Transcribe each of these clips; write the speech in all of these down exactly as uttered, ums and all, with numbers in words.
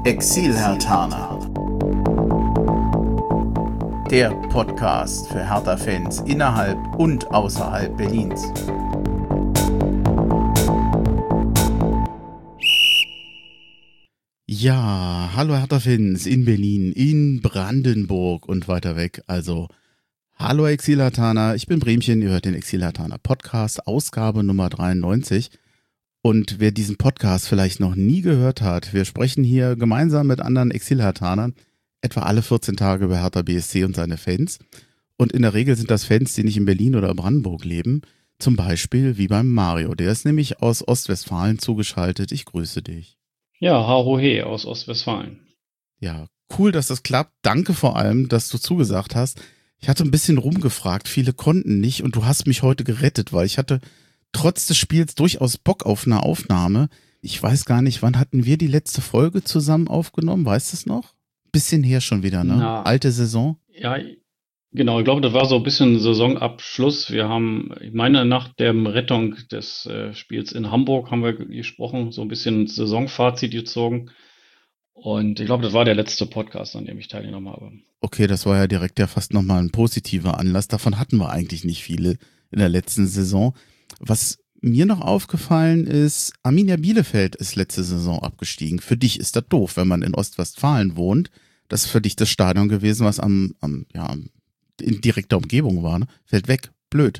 Exil-Herthaner, der Podcast für Hertha-Fans innerhalb und außerhalb Berlins. Ja, hallo Hertha-Fans in Berlin, in Brandenburg und weiter weg. Also, hallo Exil-Herthaner, ich bin Bremchen, ihr hört den Exil-Herthaner Podcast, Ausgabe Nummer dreiundneunzig. Und wer diesen Podcast vielleicht noch nie gehört hat, wir sprechen hier gemeinsam mit anderen Exil-Herthanern etwa alle vierzehn Tage über Hertha B S C und seine Fans. Und in der Regel sind das Fans, die nicht in Berlin oder Brandenburg leben. Zum Beispiel wie beim Mario, der ist nämlich aus Ostwestfalen zugeschaltet. Ich grüße dich. Ja, Harohe aus Ostwestfalen. Ja, cool, dass das klappt. Danke vor allem, dass du zugesagt hast. Ich hatte ein bisschen rumgefragt, viele konnten nicht und du hast mich heute gerettet, weil ich hatte trotz des Spiels durchaus Bock auf eine Aufnahme. Ich weiß gar nicht, wann hatten wir die letzte Folge zusammen aufgenommen? Weißt du es noch? Bisschen her schon wieder, ne? Na, Alte Saison. ja, genau. Ich glaube, das war so ein bisschen Saisonabschluss. Wir haben, ich meine, nach der Rettung des äh, Spiels in Hamburg haben wir gesprochen, so ein bisschen Saisonfazit gezogen. Und ich glaube, das war der letzte Podcast, an dem ich teilgenommen habe. Okay, das war ja direkt ja fast nochmal ein positiver Anlass. Davon hatten wir eigentlich nicht viele in der letzten Saison. Was mir noch aufgefallen ist, Arminia Bielefeld ist letzte Saison abgestiegen. Für dich ist das doof, wenn man in Ostwestfalen wohnt. Das ist für dich das Stadion gewesen, was am, am ja, in direkter Umgebung war. Ne? Fällt weg. Blöd.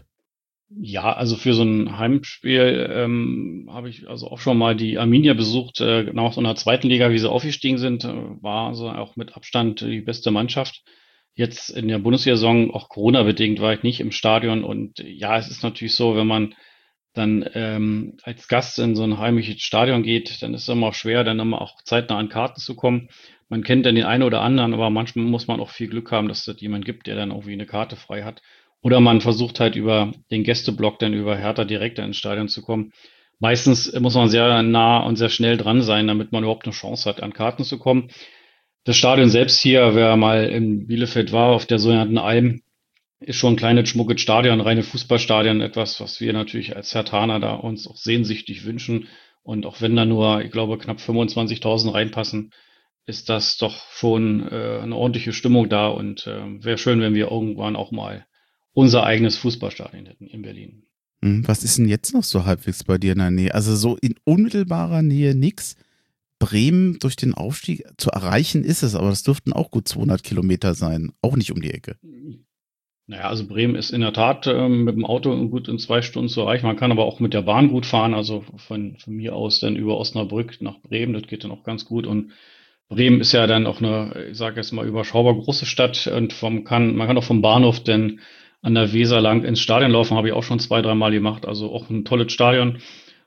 Ja, also für so ein Heimspiel ähm, habe ich also auch schon mal die Arminia besucht, äh, nach so einer zweiten Liga, wie sie aufgestiegen sind, äh, war so auch mit Abstand die beste Mannschaft. Jetzt in der Bundesliga-Saison, auch Corona-bedingt, war ich nicht im Stadion. Und äh, ja, es ist natürlich so, wenn man dann ähm, als Gast in so ein heimisches Stadion geht, dann ist es immer auch schwer, dann immer auch zeitnah an Karten zu kommen. Man kennt dann den einen oder anderen, aber manchmal muss man auch viel Glück haben, dass es jemand gibt, der dann irgendwie eine Karte frei hat. Oder man versucht halt über den Gästeblock dann über Hertha direkt ins Stadion zu kommen. Meistens muss man sehr nah und sehr schnell dran sein, damit man überhaupt eine Chance hat, an Karten zu kommen. Das Stadion selbst hier, wer mal in Bielefeld war, auf der sogenannten Alm, ist schon ein kleines, schmuckes Stadion, reine Fußballstadion, etwas, was wir natürlich als Herthaner da uns auch sehnsüchtig wünschen. Und auch wenn da nur, ich glaube, knapp fünfundzwanzigtausend reinpassen, ist das doch schon äh, eine ordentliche Stimmung da. Und äh, wäre schön, wenn wir irgendwann auch mal unser eigenes Fußballstadion hätten in Berlin. Hm, was ist denn jetzt noch so halbwegs bei dir in der Nähe? Also so in unmittelbarer Nähe nix. Bremen durch den Aufstieg zu erreichen ist es, aber das dürften auch gut zweihundert Kilometer sein. Auch nicht um die Ecke. Naja, also Bremen ist in der Tat ähm, mit dem Auto gut in zwei Stunden zu erreichen. Man kann aber auch mit der Bahn gut fahren. Also von, von mir aus dann über Osnabrück nach Bremen. Das geht dann auch ganz gut. Und Bremen ist ja dann auch eine, ich sage jetzt mal, überschaubar große Stadt. Und vom kann, man kann auch vom Bahnhof dann an der Weser lang ins Stadion laufen. Habe ich auch schon zwei, dreimal gemacht. Also auch ein tolles Stadion.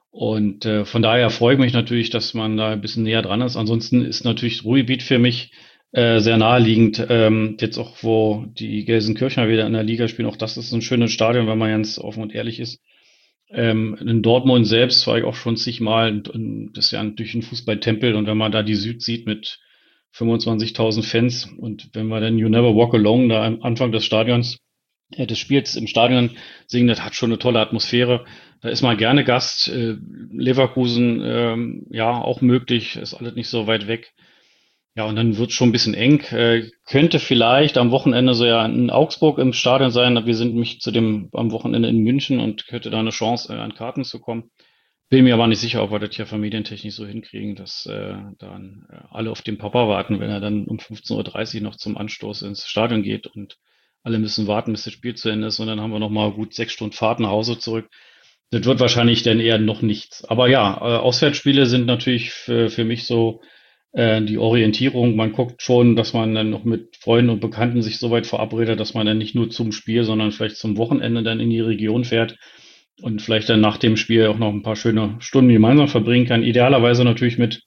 Und äh, von daher freue ich mich natürlich, dass man da ein bisschen näher dran ist. Ansonsten ist natürlich Ruhrgebiet für mich äh, sehr naheliegend. Ähm, jetzt auch, wo die Gelsenkirchener wieder in der Liga spielen, auch das ist ein schönes Stadion, wenn man ganz offen und ehrlich ist. Ähm, in Dortmund selbst war ich auch schon zigmal. Und, und das ist ja natürlich ein Fußballtempel. Und wenn man da die Süd sieht mit fünfundzwanzigtausend Fans und wenn wir dann You Never Walk Alone da am Anfang des Stadions äh, des Spiels im Stadion singen, das hat schon eine tolle Atmosphäre. Da ist man gerne Gast. Äh, Leverkusen, ähm, ja, auch möglich, ist alles nicht so weit weg. Ja, und dann wird schon ein bisschen eng. Äh, könnte vielleicht am Wochenende so ja in Augsburg im Stadion sein. Wir sind mich zu dem am Wochenende in München und könnte da eine Chance, äh, an Karten zu kommen. Bin mir aber nicht sicher, ob wir das hier familientechnisch so hinkriegen, dass äh, dann äh, alle auf den Papa warten, wenn er dann um fünfzehn Uhr dreißig noch zum Anstoß ins Stadion geht und alle müssen warten, bis das Spiel zu Ende ist und dann haben wir noch mal gut sechs Stunden Fahrt nach Hause zurück. Das wird wahrscheinlich dann eher noch nichts. Aber ja, äh, Auswärtsspiele sind natürlich für, für mich so äh, die Orientierung. Man guckt schon, dass man dann noch mit Freunden und Bekannten sich so weit verabredet, dass man dann nicht nur zum Spiel, sondern vielleicht zum Wochenende dann in die Region fährt und vielleicht dann nach dem Spiel auch noch ein paar schöne Stunden gemeinsam verbringen kann. Idealerweise natürlich mit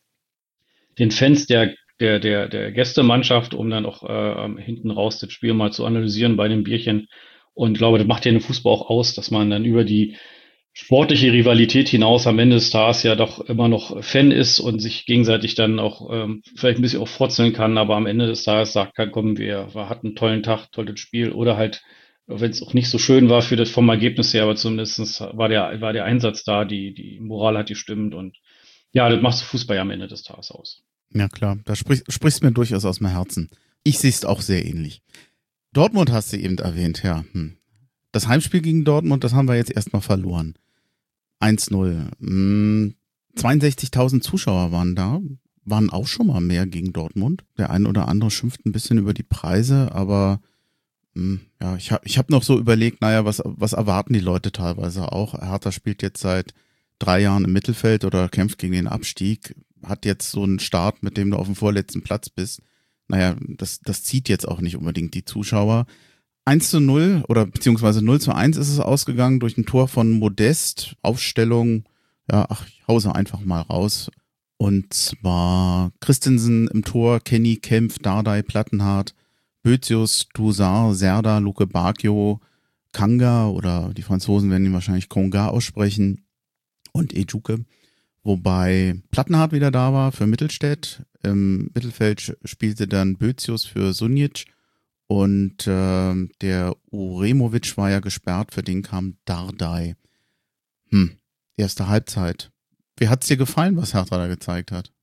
den Fans der, der, der, der Gästemannschaft, um dann auch äh, hinten raus das Spiel mal zu analysieren bei dem Bierchen. Und ich glaube, das macht ja den Fußball auch aus, dass man dann über die sportliche Rivalität hinaus am Ende des Tages ja doch immer noch Fan ist und sich gegenseitig dann auch ähm, vielleicht ein bisschen auch frotzeln kann, aber am Ende des Tages sagt kann, komm, wir, wir hatten einen tollen Tag, tolles Spiel oder halt, wenn es auch nicht so schön war für das vom Ergebnis her, aber zumindest war der, war der Einsatz da, die, die Moral hat gestimmt und ja, das macht so Fußball ja am Ende des Tages aus. Ja klar, da sprich, sprichst mir durchaus aus dem Herzen. Ich sehe es auch sehr ähnlich. Dortmund hast du eben erwähnt, ja. Hm. Das Heimspiel gegen Dortmund, das haben wir jetzt erstmal verloren. eins null. Hm, zweiundsechzigtausend Zuschauer waren da, waren auch schon mal mehr gegen Dortmund. Der ein oder andere schimpft ein bisschen über die Preise, aber hm, ja, ich habe ich hab noch so überlegt, naja, was, was erwarten die Leute teilweise auch? Hertha spielt jetzt seit drei Jahren im Mittelfeld oder kämpft gegen den Abstieg, hat jetzt so einen Start, mit dem du auf dem vorletzten Platz bist. Naja, das, das zieht jetzt auch nicht unbedingt die Zuschauer. eins zu null oder beziehungsweise null zu eins ist es ausgegangen durch ein Tor von Modest. Aufstellung, ja, ach, ich hause einfach mal raus. Und zwar Christensen im Tor, Kenny, Kempf, Dardai, Plattenhardt, Bözius, Toussaint, Serda, Luke Bacchio, Kanga oder die Franzosen werden ihn wahrscheinlich Konga aussprechen und Ejuke. Wobei Plattenhardt wieder da war für Mittelstädt. Im Mittelfeld spielte dann Bözius für Sunic. Und äh, der Uremovic war ja gesperrt, für den kam Dardai. Hm, erste Halbzeit. Wie hat's dir gefallen, was Hertha da gezeigt hat?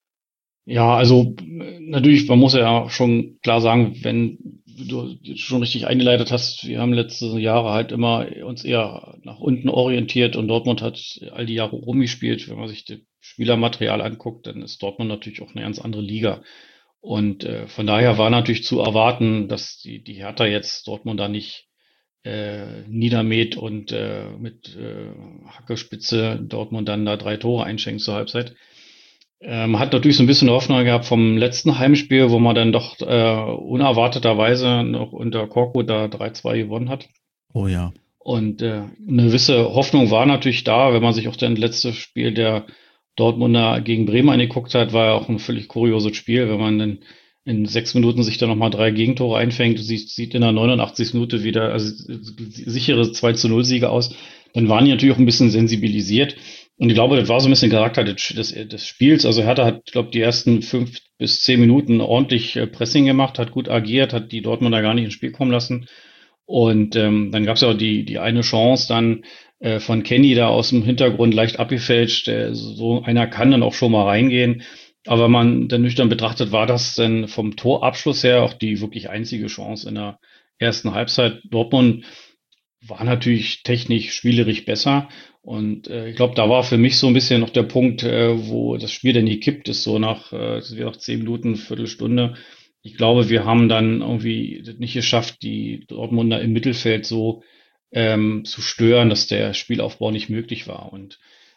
Ja, also natürlich, man muss ja schon klar sagen, wenn du schon richtig eingeleitet hast, wir haben letzte Jahre halt immer uns eher nach unten orientiert und Dortmund hat all die Jahre rumgespielt. Wenn man sich das Spielermaterial anguckt, dann ist Dortmund natürlich auch eine ganz andere Liga. Und äh, von daher war natürlich zu erwarten, dass die, die Hertha jetzt Dortmund da nicht äh, niedermäht und äh, mit äh, Hackespitze Dortmund dann da drei Tore einschenkt zur Halbzeit. Ähm, hat natürlich so ein bisschen Hoffnung gehabt vom letzten Heimspiel, wo man dann doch äh, unerwarteterweise noch unter Korkut da drei zwei gewonnen hat. Oh ja. Und äh, eine gewisse Hoffnung war natürlich da, wenn man sich auch das letzte Spiel der Dortmunder gegen Bremen angeguckt hat, war ja auch ein völlig kurioses Spiel, wenn man dann in sechs Minuten sich dann nochmal drei Gegentore einfängt, sieht, sieht in der neunundachtzigsten Minute wieder also sichere zwei zu null Siege aus, dann waren die natürlich auch ein bisschen sensibilisiert. Und ich glaube, das war so ein bisschen Charakter des, des, des Spiels. Also Hertha hat, glaube ich, die ersten fünf bis zehn Minuten ordentlich äh, Pressing gemacht, hat gut agiert, hat die Dortmunder gar nicht ins Spiel kommen lassen. Und ähm, dann gab es ja auch die, die eine Chance dann äh, von Kenny da aus dem Hintergrund leicht abgefälscht. Der, so einer kann dann auch schon mal reingehen. Aber wenn man dann nüchtern betrachtet, war das dann vom Torabschluss her auch die wirklich einzige Chance in der ersten Halbzeit. Dortmund war natürlich technisch, spielerisch besser. Und äh, ich glaube, da war für mich so ein bisschen noch der Punkt, äh, wo das Spiel dann gekippt ist, so nach, äh, das wäre nach zehn Minuten, Viertelstunde. Ich glaube, wir haben dann irgendwie das nicht geschafft, die Dortmunder im Mittelfeld so ähm, zu stören, dass der Spielaufbau nicht möglich war. Und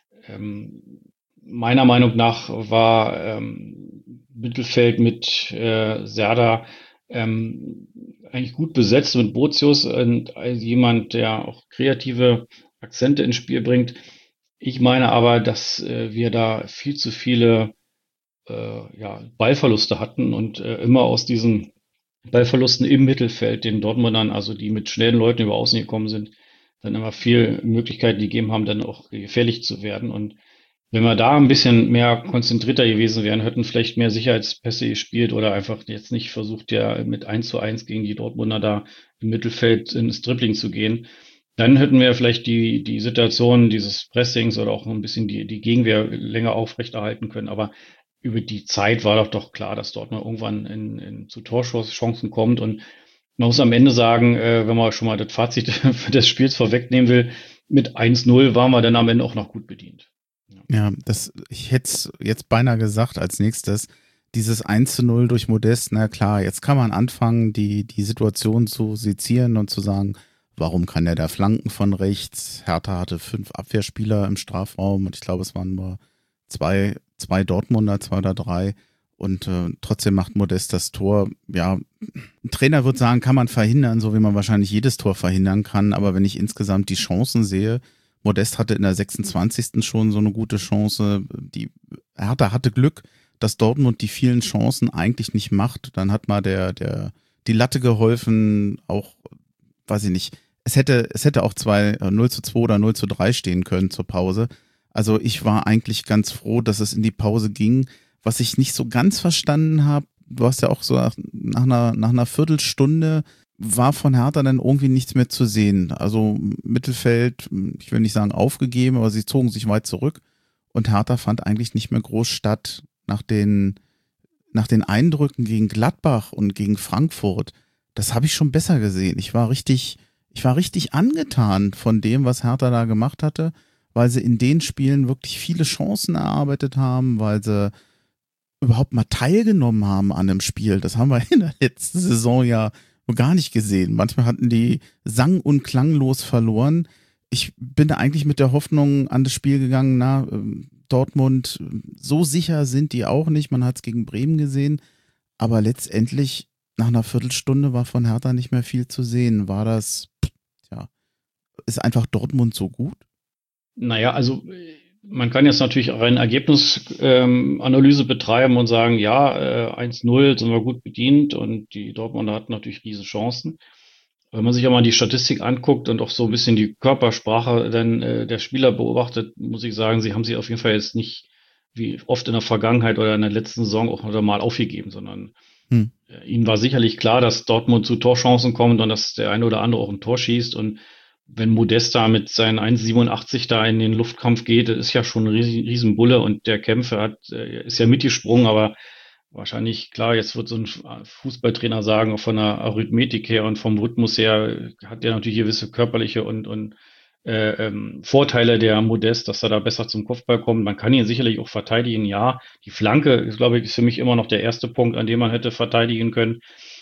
ähm, meiner Meinung nach war ähm, Mittelfeld mit äh, Serda ähm, eigentlich gut besetzt mit Bozius und als jemand, der auch kreative Akzente ins Spiel bringt. Ich meine aber, dass äh, wir da viel zu viele äh, ja, Ballverluste hatten und äh, immer aus diesen Ballverlusten im Mittelfeld den Dortmundern, also die mit schnellen Leuten über Außen gekommen sind, dann immer viel Möglichkeiten gegeben haben, dann auch gefährlich zu werden. Und wenn wir da ein bisschen mehr konzentrierter gewesen wären, hätten vielleicht mehr Sicherheitspässe gespielt oder einfach jetzt nicht versucht, ja mit eins zu eins gegen die Dortmunder da im Mittelfeld ins Dribbling zu gehen, dann hätten wir vielleicht die, die Situation dieses Pressings oder auch ein bisschen die, die Gegenwehr länger aufrechterhalten können. Aber über die Zeit war doch doch klar, dass Dortmund irgendwann in, in, zu Torschancen kommt. Und man muss am Ende sagen, äh, wenn man schon mal das Fazit des Spiels vorwegnehmen will, mit eins null waren wir dann am Ende auch noch gut bedient. Ja. Ja, das, ich hätte es jetzt beinahe gesagt als nächstes, dieses eins zu null durch Modest, na klar, jetzt kann man anfangen, die, die Situation zu sezieren und zu sagen, warum kann er da flanken von rechts? Hertha hatte fünf Abwehrspieler im Strafraum und ich glaube, es waren nur zwei, zwei Dortmunder, zwei oder drei. Und äh, trotzdem macht Modest das Tor. Ja, ein Trainer wird sagen, kann man verhindern, so wie man wahrscheinlich jedes Tor verhindern kann. Aber wenn ich insgesamt die Chancen sehe, Modest hatte in der sechsundzwanzigsten schon so eine gute Chance. Die Hertha hatte Glück, dass Dortmund die vielen Chancen eigentlich nicht macht. Dann hat mal der, der, die Latte geholfen, auch, weiß ich nicht, es hätte, es hätte auch zwei, null zu zwei oder null zu drei stehen können zur Pause. Also ich war eigentlich ganz froh, dass es in die Pause ging. Was ich nicht so ganz verstanden habe, du hast ja auch so nach, nach einer, nach einer Viertelstunde war von Hertha dann irgendwie nichts mehr zu sehen. Also Mittelfeld, ich will nicht sagen aufgegeben, aber sie zogen sich weit zurück und Hertha fand eigentlich nicht mehr groß statt nach den, nach den Eindrücken gegen Gladbach und gegen Frankfurt, das habe ich schon besser gesehen. Ich war richtig, ich war richtig angetan von dem, was Hertha da gemacht hatte, weil sie in den Spielen wirklich viele Chancen erarbeitet haben, weil sie überhaupt mal teilgenommen haben an einem Spiel. Das haben wir in der letzten Saison ja gar nicht gesehen. Manchmal hatten die sang- und klanglos verloren. Ich bin da eigentlich mit der Hoffnung an das Spiel gegangen, na, Dortmund, so sicher sind die auch nicht. Man hat es gegen Bremen gesehen, aber letztendlich nach einer Viertelstunde war von Hertha nicht mehr viel zu sehen. War das, ja, ist einfach Dortmund so gut? Naja, also man kann jetzt natürlich auch eine Ergebnisanalyse ähm, betreiben und sagen, ja, äh, eins null sind wir gut bedient und die Dortmunder hatten natürlich riesen Chancen. Wenn man sich aber mal die Statistik anguckt und auch so ein bisschen die Körpersprache dann äh, der Spieler beobachtet, muss ich sagen, sie haben sie auf jeden Fall jetzt nicht wie oft in der Vergangenheit oder in der letzten Saison auch wieder mal aufgegeben, sondern hm. äh, ihnen war sicherlich klar, dass Dortmund zu Torchancen kommt und dass der eine oder andere auch ein Tor schießt. Und wenn Modesta mit seinen eins Komma siebenundachtzig da in den Luftkampf geht, das ist ja schon ein riesen, riesen Bulle und der Kämpfer hat, äh, ist ja mitgesprungen, aber wahrscheinlich, klar, jetzt wird so ein Fußballtrainer sagen, von der Arithmetik her und vom Rhythmus her hat der natürlich gewisse körperliche und, und äh, ähm, Vorteile der Modest, dass er da besser zum Kopfball kommt. Man kann ihn sicherlich auch verteidigen, ja. Die Flanke ist, glaube ich, ist für mich immer noch der erste Punkt, an dem man hätte verteidigen können.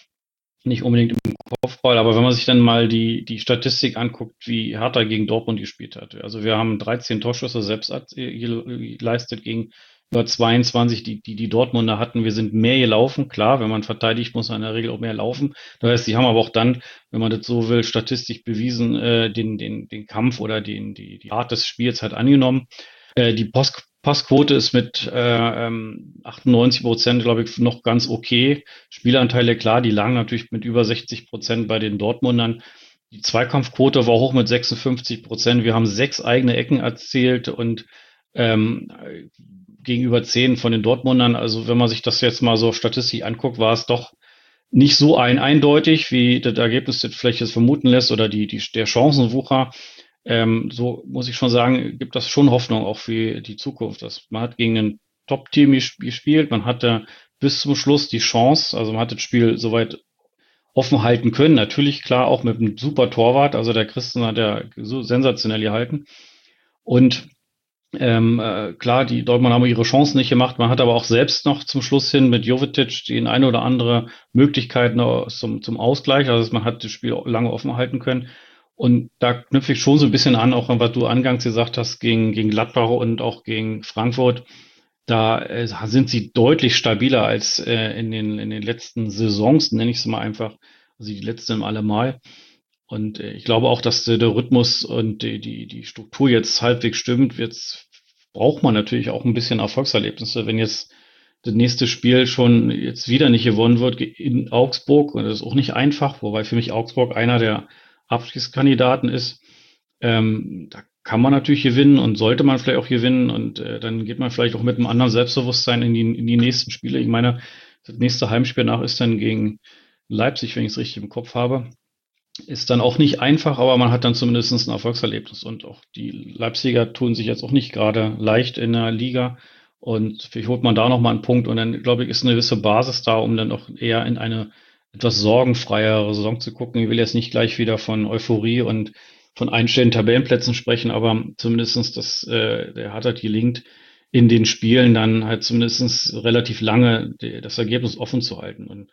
Nicht unbedingt im Kopfball, aber wenn man sich dann mal die, die Statistik anguckt, wie Hertha gegen Dortmund gespielt hat. Also wir haben dreizehn Torschüsse selbst geleistet gegen über zweiundzwanzig, die, die die Dortmunder hatten. Wir sind mehr gelaufen. Klar, wenn man verteidigt, muss man in der Regel auch mehr laufen. Das heißt, die haben aber auch dann, wenn man das so will, statistisch bewiesen, äh, den, den, den Kampf oder den, die, die Art des Spiels halt angenommen. Äh, die Post Passquote ist mit äh, achtundneunzig Prozent, glaube ich, noch ganz okay. Spielanteile, klar, die lagen natürlich mit über sechzig Prozent bei den Dortmundern. Die Zweikampfquote war hoch mit sechsundfünfzig Prozent. Wir haben sechs eigene Ecken erzielt und ähm, gegenüber zehn von den Dortmundern. Also wenn man sich das jetzt mal so statistisch anguckt, war es doch nicht so ein eindeutig, wie das Ergebnis das vielleicht jetzt vermuten lässt oder die, die, der Chancenwucher. Ähm, so muss ich schon sagen, gibt das schon Hoffnung auch für die Zukunft. Dass man hat gegen ein Top-Team gespielt, man hatte bis zum Schluss die Chance, also man hat das Spiel soweit offen halten können. Natürlich klar auch mit einem super Torwart, also der Christen hat ja so sensationell gehalten. Und ähm, äh, klar, die Dortmund haben ihre Chancen nicht gemacht. Man hat aber auch selbst noch zum Schluss hin mit Jovetic die eine oder andere Möglichkeit noch zum, zum Ausgleich. Also man hat das Spiel lange offen halten können. Und da knüpfe ich schon so ein bisschen an, auch an was du angangs gesagt hast, gegen, gegen Gladbach und auch gegen Frankfurt. Da äh, sind sie deutlich stabiler als äh, in, den, in den letzten Saisons, nenne ich es mal einfach. Also die letzten allemal. Und äh, ich glaube auch, dass äh, der Rhythmus und die, die, die Struktur jetzt halbwegs stimmt. Jetzt braucht man natürlich auch ein bisschen Erfolgserlebnisse. Wenn jetzt das nächste Spiel schon jetzt wieder nicht gewonnen wird in Augsburg, und das ist auch nicht einfach, wobei für mich Augsburg einer der Abstiegskandidaten ist, ähm, da kann man natürlich gewinnen und sollte man vielleicht auch gewinnen und äh, dann geht man vielleicht auch mit einem anderen Selbstbewusstsein in die, in die nächsten Spiele. Ich meine, das nächste Heimspiel nach ist dann gegen Leipzig, wenn ich es richtig im Kopf habe. Ist dann auch nicht einfach, aber man hat dann zumindest ein Erfolgserlebnis und auch die Leipziger tun sich jetzt auch nicht gerade leicht in der Liga und vielleicht holt man da nochmal einen Punkt und dann, glaube ich, ist eine gewisse Basis da, um dann auch eher in eine etwas sorgenfreiere Saison zu gucken. Ich will jetzt nicht gleich wieder von Euphorie und von einstellenden Tabellenplätzen sprechen, aber zumindestens, dass äh, der hat halt gelingt, in den Spielen dann halt zumindestens relativ lange die, das Ergebnis offen zu halten und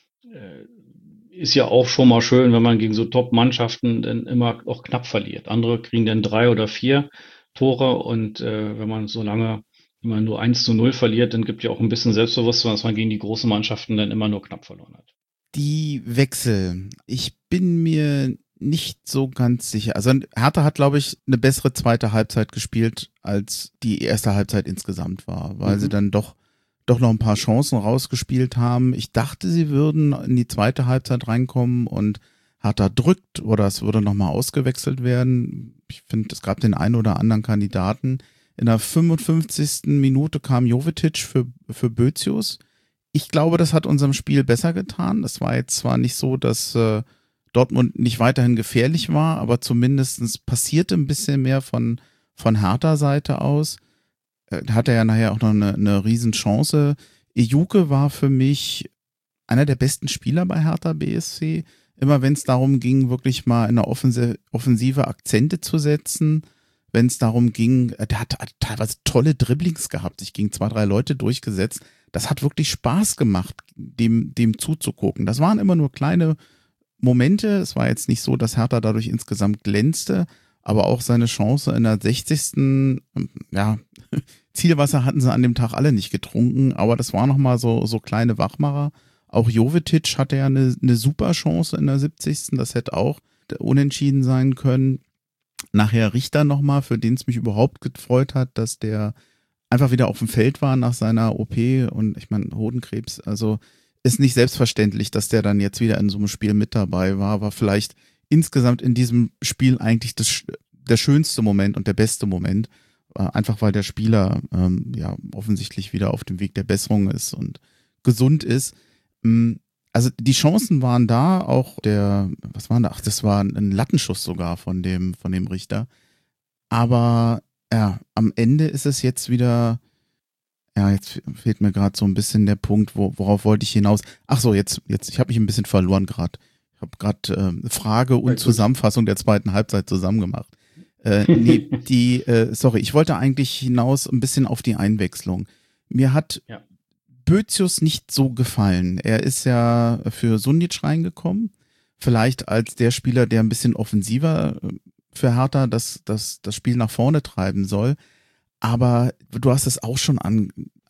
äh, ist ja auch schon mal schön, wenn man gegen so Top-Mannschaften dann immer auch knapp verliert. Andere kriegen dann drei oder vier Tore und äh, wenn man so lange, wenn man nur eins zu null verliert, dann gibt ja auch ein bisschen Selbstbewusstsein, dass man gegen die großen Mannschaften dann immer nur knapp verloren hat. Die Wechsel. Ich bin mir nicht so ganz sicher. Also Hertha hat, glaube ich, eine bessere zweite Halbzeit gespielt, als die erste Halbzeit insgesamt war, weil mhm. sie dann doch doch noch ein paar Chancen rausgespielt haben. Ich dachte, sie würden in die zweite Halbzeit reinkommen und Hertha drückt oder es würde nochmal ausgewechselt werden. Ich finde, es gab den einen oder anderen Kandidaten. In der fünfundfünfzigsten Minute kam Jovetic für, für Bözius. Ich glaube, das hat unserem Spiel besser getan. Das war jetzt zwar nicht so, dass äh, Dortmund nicht weiterhin gefährlich war, aber zumindest passierte ein bisschen mehr von, von Hertha-Seite aus. Hat er ja nachher auch noch eine, eine Riesenchance Ejuke war für mich einer der besten Spieler bei Hertha B S C. Immer wenn es darum ging, wirklich mal in der Offense Offensive Akzente zu setzen, wenn es darum ging, äh, der hat, hat teilweise tolle Dribblings gehabt, sich gegen zwei, drei Leute durchgesetzt. Das hat wirklich Spaß gemacht, dem, dem zuzugucken. Das waren immer nur kleine Momente. Es war jetzt nicht so, dass Hertha dadurch insgesamt glänzte, aber auch seine Chance in der sechzigsten Ja, Zielwasser hatten sie an dem Tag alle nicht getrunken, aber das war nochmal so, so kleine Wachmacher. Auch Jovetic hatte ja eine, eine super Chance in der siebzigsten Das hätte auch unentschieden sein können. Nachher Richter nochmal, für den es mich überhaupt gefreut hat, dass der einfach wieder auf dem Feld war nach seiner O P und ich meine, Hodenkrebs, also ist nicht selbstverständlich, dass der dann jetzt wieder in so einem Spiel mit dabei war, war vielleicht insgesamt in diesem Spiel eigentlich das, der schönste Moment und der beste Moment, einfach weil der Spieler ähm, ja offensichtlich wieder auf dem Weg der Besserung ist und gesund ist. Also die Chancen waren da, auch der, was war da? Ach, das war ein Lattenschuss sogar von dem, von dem Richter. Aber ja, am Ende ist es jetzt wieder, ja, jetzt fehlt mir gerade so ein bisschen der Punkt, wo, worauf wollte ich hinaus? Ach so, jetzt, jetzt, ich habe mich ein bisschen verloren gerade. Ich habe gerade äh, Frage und Zusammenfassung der zweiten Halbzeit zusammen gemacht. Äh, nee, die, äh, sorry, ich wollte eigentlich hinaus ein bisschen auf die Einwechslung. Mir hat ja. Bözius nicht so gefallen. Er ist ja für Sunjic reingekommen. Vielleicht als der Spieler, der ein bisschen offensiver für Hertha das, das, das Spiel nach vorne treiben soll. Aber du hast es auch schon an,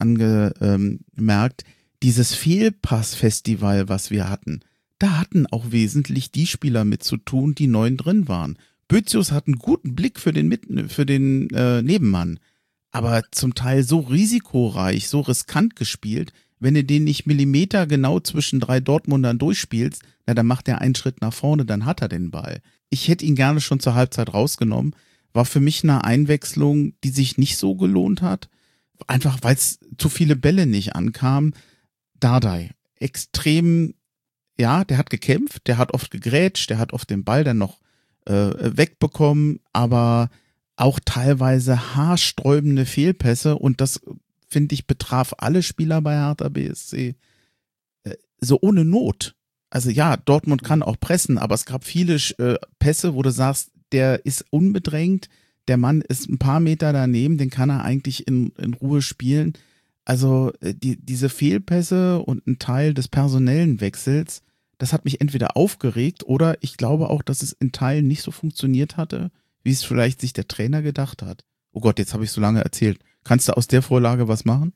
angemerkt, dieses Fehlpass-Festival, was wir hatten, da hatten auch wesentlich die Spieler mit zu tun, die neu drin waren. Bözius hat einen guten Blick für den, Mitten, für den äh, Nebenmann, aber zum Teil so risikoreich, so riskant gespielt, wenn du den nicht Millimeter genau zwischen drei Dortmundern durchspielst, na, dann macht er einen Schritt nach vorne, dann hat er den Ball. Ich hätte ihn gerne schon zur Halbzeit rausgenommen, war für mich eine Einwechslung, die sich nicht so gelohnt hat, einfach weil es zu viele Bälle nicht ankamen. Dardai, extrem, ja, der hat gekämpft, der hat oft gegrätscht, der hat oft den Ball dann noch äh, wegbekommen, aber auch teilweise haarsträubende Fehlpässe und das, finde ich, betraf alle Spieler bei Hertha B S C äh, so ohne Not. Also ja, Dortmund kann auch pressen, aber es gab viele äh, Pässe, wo du sagst, der ist unbedrängt, der Mann ist ein paar Meter daneben, den kann er eigentlich in, in Ruhe spielen. Also äh, die, diese Fehlpässe und ein Teil des personellen Wechsels, das hat mich entweder aufgeregt oder ich glaube auch, dass es in Teilen nicht so funktioniert hatte, wie es vielleicht sich der Trainer gedacht hat. Oh Gott, jetzt habe ich so lange erzählt. Kannst du aus der Vorlage was machen?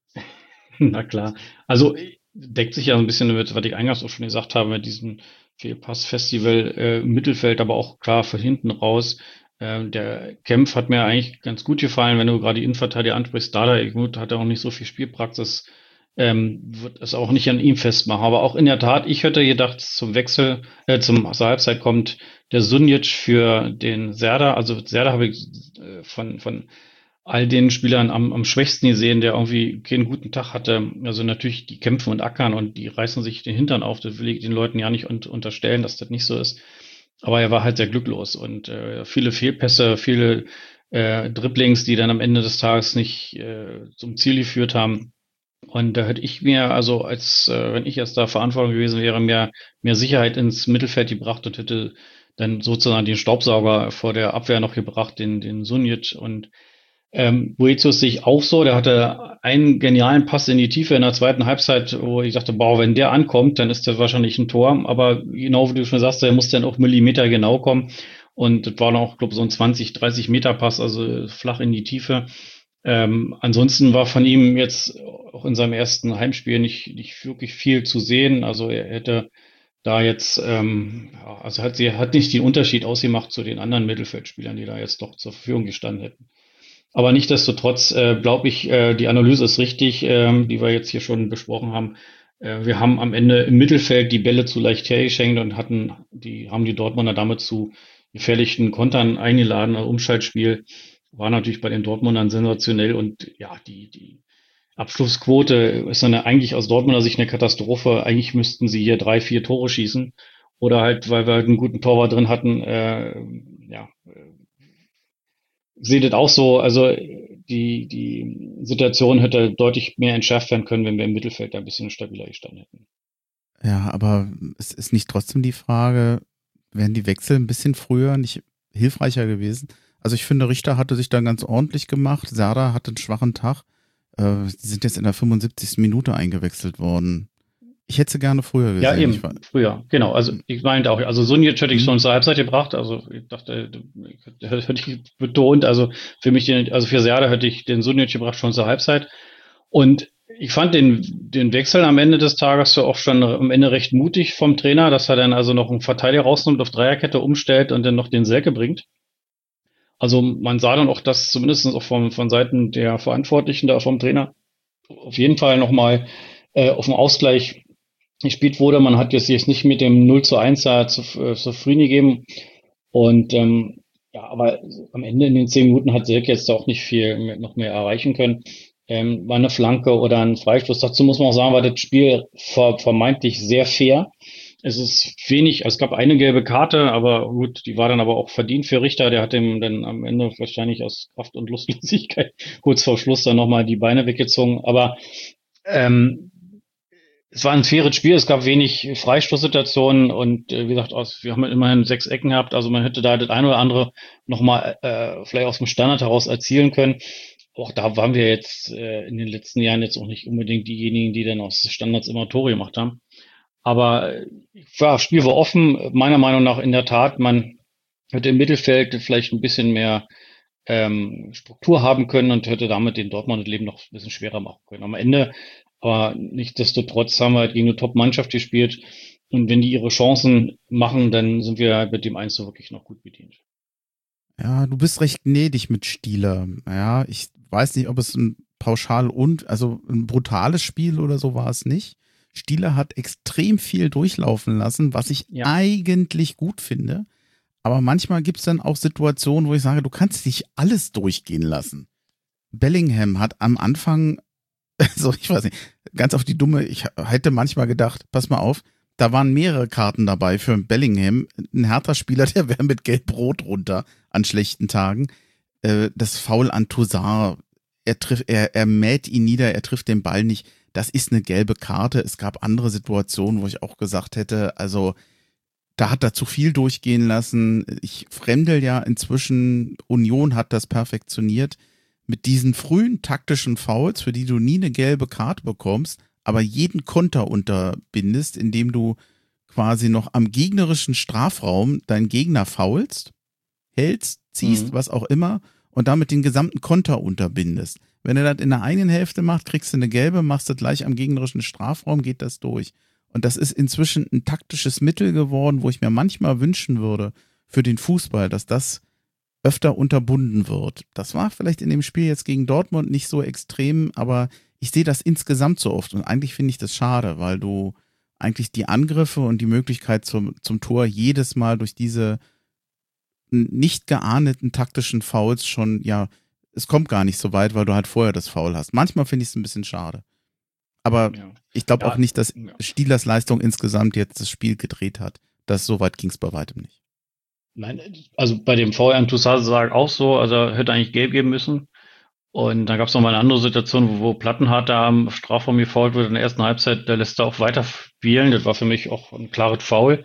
Na klar. Also deckt sich ja ein bisschen mit, was ich eingangs auch schon gesagt habe, mit diesem Fehlpass-Festival äh, im Mittelfeld, aber auch klar von hinten raus. Ähm, der Kempf hat mir eigentlich ganz gut gefallen, wenn du gerade die Innenverteidiger ansprichst. Dada, gut, hat er auch nicht so viel Spielpraxis, ähm, wird es auch nicht an ihm festmachen. Aber auch in der Tat, ich hätte gedacht, zum Wechsel, äh, zum zur Halbzeit kommt der Sunjic für den Serdar. Also Serdar habe ich äh, von, von all den Spielern am, am schwächsten gesehen, der irgendwie keinen guten Tag hatte. Also natürlich, die kämpfen und ackern und die reißen sich den Hintern auf. Das will ich den Leuten ja nicht un unterstellen, dass das nicht so ist. Aber er war halt sehr glücklos und äh, viele Fehlpässe, viele äh, Dribblings, die dann am Ende des Tages nicht äh, zum Ziel geführt haben. Und da hätte ich mir, also als äh, wenn ich jetzt da Verantwortung gewesen wäre, mehr, mehr Sicherheit ins Mittelfeld gebracht und hätte dann sozusagen den Staubsauger vor der Abwehr noch gebracht, den, den Sunjic. Und ähm, Boetius sehe ich auch so, der hatte einen genialen Pass in die Tiefe in der zweiten Halbzeit, wo ich dachte, boah, wenn der ankommt, dann ist das wahrscheinlich ein Tor. Aber genau wie du schon sagst, der muss dann auch Millimeter genau kommen. Und das war dann auch, glaube ich, so ein zwanzig, dreißig Meter Pass, also flach in die Tiefe. Ähm, ansonsten war von ihm jetzt auch in seinem ersten Heimspiel nicht, nicht wirklich viel zu sehen. Also er hätte da jetzt, ähm, ja, also hat sie hat nicht den Unterschied ausgemacht zu den anderen Mittelfeldspielern, die da jetzt doch zur Verfügung gestanden hätten. Aber nichtsdestotrotz äh, glaube ich, äh, die Analyse ist richtig, ähm, die wir jetzt hier schon besprochen haben. Äh, wir haben am Ende im Mittelfeld die Bälle zu leicht hergeschenkt und hatten die, haben die Dortmunder damit zu gefährlichen Kontern eingeladen. Also Umschaltspiel war natürlich bei den Dortmundern sensationell und ja, die, die Abschlussquote ist eine, eigentlich aus Dortmunder Sicht eine Katastrophe. Eigentlich müssten sie hier drei, vier Tore schießen. Oder halt, weil wir halt einen guten Torwart drin hatten, äh, ja, seht das auch so. Also die, die Situation hätte deutlich mehr entschärft werden können, wenn wir im Mittelfeld da ein bisschen stabiler gestanden hätten. Ja, aber es ist nicht trotzdem die Frage, wären die Wechsel ein bisschen früher nicht hilfreicher gewesen? Also ich finde, Richter hatte sich dann ganz ordentlich gemacht. Serdar hatte einen schwachen Tag. Äh, die sind jetzt in der fünfundsiebzigsten Minute eingewechselt worden. Ich hätte sie gerne früher gesehen. Ja, Ich war, eben, früher, genau. Also ich meinte auch, also Sunic hätte ich Mhm. schon zur Halbzeit gebracht, also ich dachte, hätte ich betont, also für mich, den, also für Serdar hätte ich den Sunic gebracht schon zur Halbzeit. Und ich fand den, den Wechsel am Ende des Tages so auch schon am Ende recht mutig vom Trainer, dass er dann also noch einen Verteidiger rausnimmt, auf Dreierkette umstellt und dann noch den Selke bringt. Also man sah dann auch, dass zumindest auch von, von Seiten der Verantwortlichen da vom Trainer auf jeden Fall nochmal äh, auf den Ausgleich gespielt wurde. Man hat jetzt, jetzt nicht mit dem null zu eins da zu, äh, zufrieden gegeben. Und ähm, ja, aber am Ende in den zehn Minuten hat Selke jetzt auch nicht viel mehr, noch mehr erreichen können. Ähm, war eine Flanke oder ein Freistoß. Dazu muss man auch sagen, war das Spiel ver vermeintlich sehr fair. Es ist wenig, also es gab eine gelbe Karte, aber gut, die war dann aber auch verdient für Richter. Der hat ihm dann am Ende wahrscheinlich aus Kraft und Lustlosigkeit kurz vor Schluss dann nochmal die Beine weggezogen. Aber ähm, es war ein faires Spiel, es gab wenig Freistoßsituationen und äh, wie gesagt, aus, wir haben immerhin sechs Ecken gehabt, also man hätte da das eine oder andere nochmal äh, vielleicht aus dem Standard heraus erzielen können. Auch da waren wir jetzt äh, in den letzten Jahren jetzt auch nicht unbedingt diejenigen, die dann aus Standards immer Tore gemacht haben. Aber äh, ja, das Spiel war offen, meiner Meinung nach in der Tat, man hätte im Mittelfeld vielleicht ein bisschen mehr ähm, Struktur haben können und hätte damit den Dortmund das Leben noch ein bisschen schwerer machen können. Am Ende, aber nichtsdestotrotz haben wir halt gegen eine Top-Mannschaft gespielt. Und wenn die ihre Chancen machen, dann sind wir halt mit dem eins so wirklich noch gut bedient. ja, du bist recht gnädig mit Stieler. Ja, ich weiß nicht, ob es ein pauschal und, also ein brutales Spiel oder so war es nicht. Stieler hat extrem viel durchlaufen lassen, was ich Ja. eigentlich gut finde. Aber manchmal gibt es dann auch Situationen, wo ich sage, du kannst nicht alles durchgehen lassen. Bellingham hat am Anfang, so ich weiß nicht, ganz auf die dumme, ich hätte manchmal gedacht, pass mal auf, da waren mehrere Karten dabei für Bellingham. Ein Hertha-Spieler, der wäre mit Gelb-Rot runter an schlechten Tagen. Äh, das Foul an Toussaint, er, trifft, er, er mäht ihn nieder, er trifft den Ball nicht. Das ist eine gelbe Karte. Es gab andere Situationen, wo ich auch gesagt hätte, also da hat er zu viel durchgehen lassen. Ich fremdel ja inzwischen, Union hat das perfektioniert. Mit diesen frühen taktischen Fouls, für die du nie eine gelbe Karte bekommst, aber jeden Konter unterbindest, indem du quasi noch am gegnerischen Strafraum deinen Gegner foulst, hältst, ziehst, Mhm. was auch immer, und damit den gesamten Konter unterbindest. Wenn er das in der eigenen Hälfte macht, kriegst du eine gelbe, machst du gleich am gegnerischen Strafraum, geht das durch. Und das ist inzwischen ein taktisches Mittel geworden, wo ich mir manchmal wünschen würde für den Fußball, dass das öfter unterbunden wird. Das war vielleicht in dem Spiel jetzt gegen Dortmund nicht so extrem, aber ich sehe das insgesamt so oft und eigentlich finde ich das schade, weil du eigentlich die Angriffe und die Möglichkeit zum, zum Tor jedes Mal durch diese nicht geahndeten taktischen Fouls schon, ja, es kommt gar nicht so weit, weil du halt vorher das Foul hast. Manchmal finde ich es ein bisschen schade. Aber Ja. ich glaube auch Ja, nicht, dass ja. Stielers Leistung insgesamt jetzt das Spiel gedreht hat. Das so weit ging es bei weitem nicht. Nein, also bei dem V R an Toussaint sage auch so, also er hätte eigentlich gelb geben müssen. Und dann gab es noch mal eine andere Situation, wo, wo Plattenhardt da am Strafraum gefoult wurde in der ersten Halbzeit, der lässt er auch weiter spielen. Das war für mich auch ein klares Foul.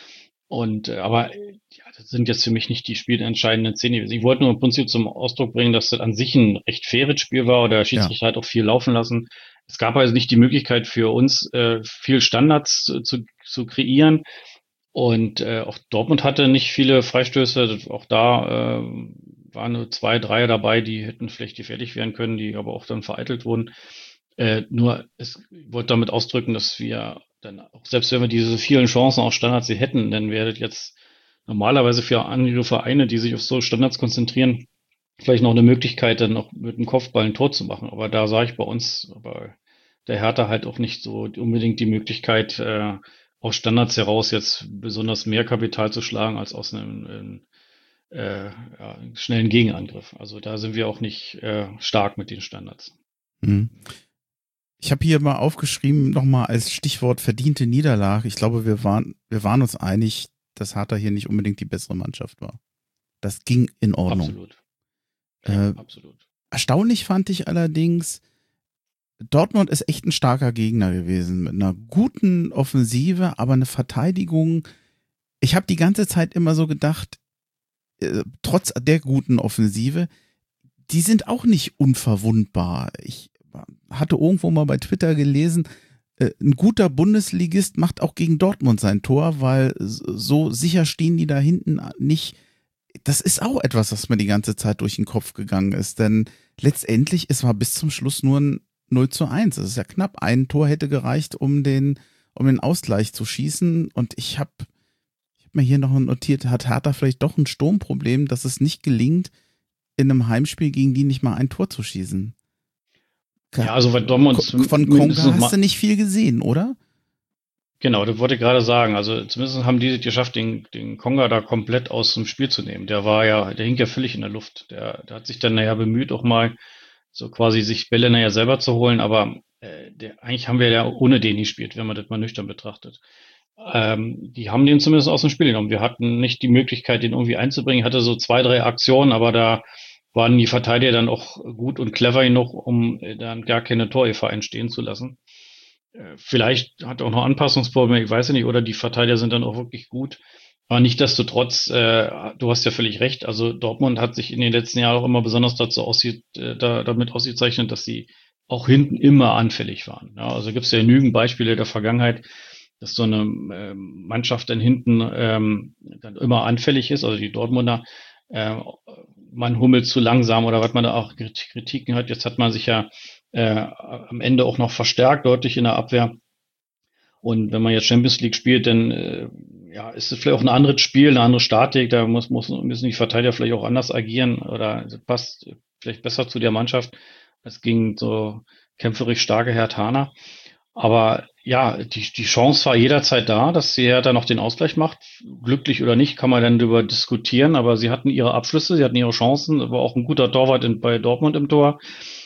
Und äh, aber äh, ja, das sind jetzt für mich nicht die spielentscheidenden Szenen. Ich wollte nur im Prinzip zum Ausdruck bringen, dass das an sich ein recht faires Spiel war oder der Ja. Schiedsrichter hat auch viel laufen lassen. Es gab also nicht die Möglichkeit für uns, äh, viel Standards zu, zu, zu kreieren. Und äh, auch Dortmund hatte nicht viele Freistöße. Auch da äh, waren nur zwei, drei dabei, die hätten vielleicht gefährlich werden können, die aber auch dann vereitelt wurden. Äh, nur, es, ich wollte damit ausdrücken, dass wir dann, auch selbst wenn wir diese vielen Chancen auf Standards sie hätten, dann wäre das jetzt normalerweise für andere Vereine, die sich auf so Standards konzentrieren, vielleicht noch eine Möglichkeit, dann noch mit dem Kopfball ein Tor zu machen. Aber da sah ich bei uns, bei der Hertha halt auch nicht so unbedingt die Möglichkeit, äh, aus Standards heraus jetzt besonders mehr Kapital zu schlagen als aus einem, einem äh, ja, schnellen Gegenangriff. Also da sind wir auch nicht äh, stark mit den Standards. Mhm. Ich habe hier mal aufgeschrieben, nochmal als Stichwort verdiente Niederlage. Ich glaube, wir waren, wir waren uns einig, dass Hertha hier nicht unbedingt die bessere Mannschaft war. Das ging in Ordnung. Absolut. Ja, Äh, absolut. Erstaunlich fand ich allerdings, Dortmund ist echt ein starker Gegner gewesen, mit einer guten Offensive, aber eine Verteidigung. Ich habe die ganze Zeit immer so gedacht, äh, trotz der guten Offensive, die sind auch nicht unverwundbar. Ich hatte irgendwo mal bei Twitter gelesen, äh, ein guter Bundesligist macht auch gegen Dortmund sein Tor, weil so sicher stehen die da hinten nicht. Das ist auch etwas, was mir die ganze Zeit durch den Kopf gegangen ist, denn letztendlich, es war bis zum Schluss nur ein null zu eins. Das ist ja knapp. Ein Tor hätte gereicht, um den, um den Ausgleich zu schießen. Und ich habe ich hab mir hier noch notiert, hat Hertha vielleicht doch ein Sturmproblem, dass es nicht gelingt, in einem Heimspiel gegen die nicht mal ein Tor zu schießen. Ja, also weil Dortmund Von Konga hast du nicht viel gesehen, oder? Genau, das wollte ich gerade sagen. Also zumindest haben die es geschafft, den, den Konga da komplett aus dem Spiel zu nehmen. Der war ja, der hing ja völlig in der Luft. Der, der hat sich dann naja bemüht, auch mal so quasi sich Bälle naja selber zu holen, aber äh, der, eigentlich haben wir ja ohne den gespielt, wenn man das mal nüchtern betrachtet. Ähm, die haben den zumindest aus dem Spiel genommen. Wir hatten nicht die Möglichkeit, den irgendwie einzubringen. Ich hatte so zwei, drei Aktionen, aber da waren die Verteidiger dann auch gut und clever genug, um äh, dann gar keine Torgefahr entstehen zu lassen. Äh, Vielleicht hat er auch noch Anpassungsprobleme, ich weiß ja nicht, oder die Verteidiger sind dann auch wirklich gut. Aber nichtsdestotrotz, äh, du hast ja völlig recht. Also Dortmund hat sich in den letzten Jahren auch immer besonders dazu aussieht, äh, da, damit ausgezeichnet, dass sie auch hinten immer anfällig waren. Ja, also gibt es ja genügend Beispiele der Vergangenheit, dass so eine ähm, Mannschaft dann hinten ähm, dann immer anfällig ist. Also die Dortmunder, äh, man hummelt zu langsam oder was man da auch Kritiken hat. Jetzt hat man sich ja äh, am Ende auch noch verstärkt, deutlich in der Abwehr. Und wenn man jetzt Champions League spielt, dann äh, ja, ist es vielleicht auch ein anderes Spiel, eine andere Statik. Da muss, muss, müssen die Verteidiger vielleicht auch anders agieren oder passt vielleicht besser zu der Mannschaft als gegen so kämpferisch starke Herthaner. Aber ja, die, die Chance war jederzeit da, dass sie ja dann noch den Ausgleich macht. Glücklich oder nicht, kann man dann darüber diskutieren. Aber sie hatten ihre Abschlüsse, sie hatten ihre Chancen. War auch ein guter Torwart in, bei Dortmund im Tor.